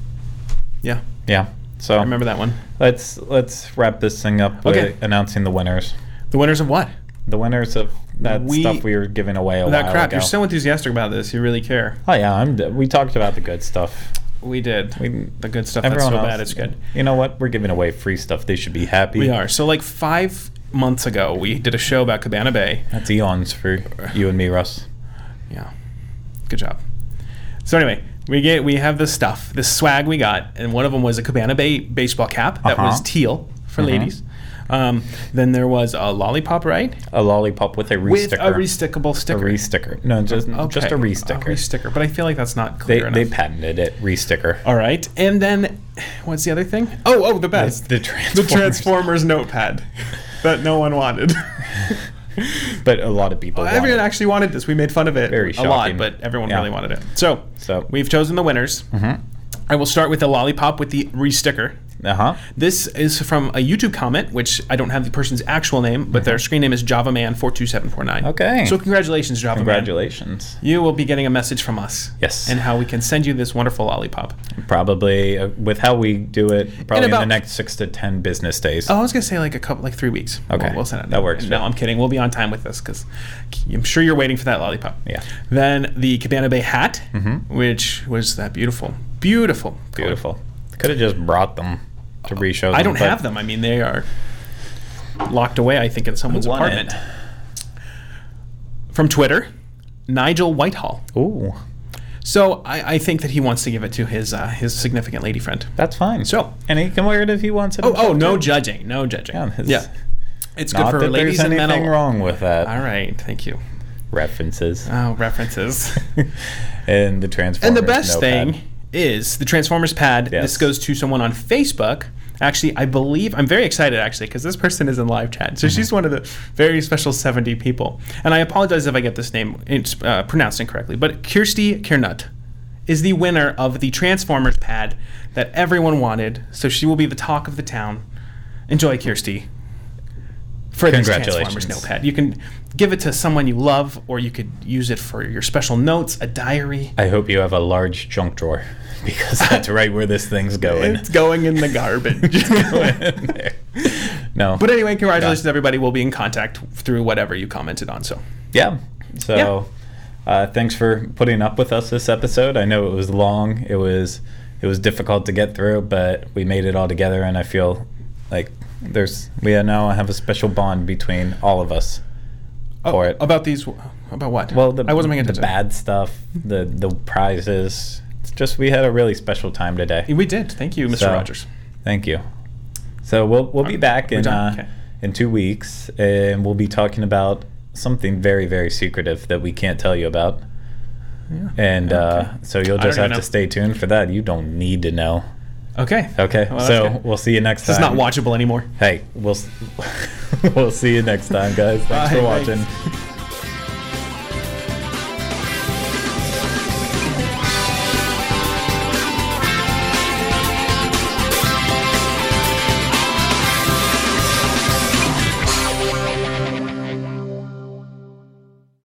Yeah, Yeah. So I remember that one. let's let's wrap this thing up with Okay. announcing the winners. The winners of what? The winners of that We- stuff we were giving away a that while crap. ago. You're so enthusiastic about this. You really care. Oh yeah, I'm. d- We talked about the good stuff. We did. We the good stuff that's everyone so else, bad it's good. You know what? We're giving away free stuff. They should be happy. We are. So like five months ago, we did a show about Cabana Bay. That's eons for you and me, Russ. Yeah. Good job. So anyway, we get we have this stuff, this swag we got, and one of them was a Cabana Bay baseball cap that Uh-huh. was teal for Mhm. ladies. Um, then there was a lollipop, right? A lollipop with a With re-sticker. a restickable A sticker. re-sticker. No, just just Okay. a re-sticker. A re-sticker, but I feel like that's not They clear they enough. patented it. Re-sticker. All right, and then what's the other thing? Oh, oh, the best, The the Transformers. Transformers notepad that no one wanted. But a lot of people. want Everyone it. actually wanted this. We made fun of it Very a lot, shocking. but everyone Yeah. really wanted it. So, So- we've chosen the winners. Mhm. I will start with the lollipop with the re-sticker. Uh-huh. This is from a YouTube comment, which I don't have the person's actual name, but their screen name is JavaMan four two seven four nine. Okay. So congratulations, JavaMan. Congratulations. You will be getting a message from us. Yes. And how we can send you this wonderful lollipop. Probably uh, with how we do it, probably in, about- the next six to ten business days. Oh, I was gonna say like a couple, like three weeks. Okay. We'll, we'll send it. That works, No, yeah. I'm kidding. We'll be on time with this because I'm sure you're waiting for that lollipop. Yeah. Then the Cabana Bay hat, Mhm. which was that beautiful, beautiful, color. Beautiful. Could have just brought them to re-show them. I don't but have them. I mean, they are locked away, I think, in someone's who won apartment. it? From Twitter, Nigel Whitehall. Ooh, So I, I think that he wants to give it to his uh, his significant lady friend. that's fine. So- and he can wear it if he wants it. Oh, oh, himself, no too. judging, no judging. Yeah, it's Yeah, it's good Not for that ladies there's and men. anything al- wrong with that. All right, thank you. References Oh, references. and the Transformers. And the best notepad. thing is the Transformers pad. Yes. This goes to someone on Facebook. Actually, I believe I'm very excited actually because this person is in live chat. So Mm-hmm. she's one of the very special seventy people. And I apologize if I get this name it's, uh, pronounced incorrectly. But Kirsty Kiernut is the winner of the Transformers pad that everyone wanted. So she will be the talk of the town. Enjoy, Kirsty. For this Congratulations. Transformers notepad. You can give it to someone you love, or you could use it for your special notes, a diary. I hope you have a large junk drawer because that's right where this thing's going. It's going in the garbage. Going there. No, But anyway, congratulations, everybody. We'll be in contact through whatever you commented on. So yeah. So, Yeah. Uh, thanks for putting up with us this episode. I know it was long. It was it was difficult to get through, but we made it all together, and I feel like there's we now have a special bond between all of us for it. about these, about what? Well, the, I wasn't making the attention. bad stuff, the the prizes. It's just we had a really special time today. We did. Thank you, Mister So, Rogers. Thank you. So we'll we'll be back We're in done? uh, Okay. in two weeks, and we'll be talking about something very very secretive that we can't tell you about. Yeah. And Okay. uh, so you'll I just don't have even to know. stay tuned for that. You don't need to know. Okay. Okay. Well, that's so good. we'll see you next This is time. not watchable anymore. Hey, we'll s- we'll see you next time, guys. Thanks Bye, for thanks. watching.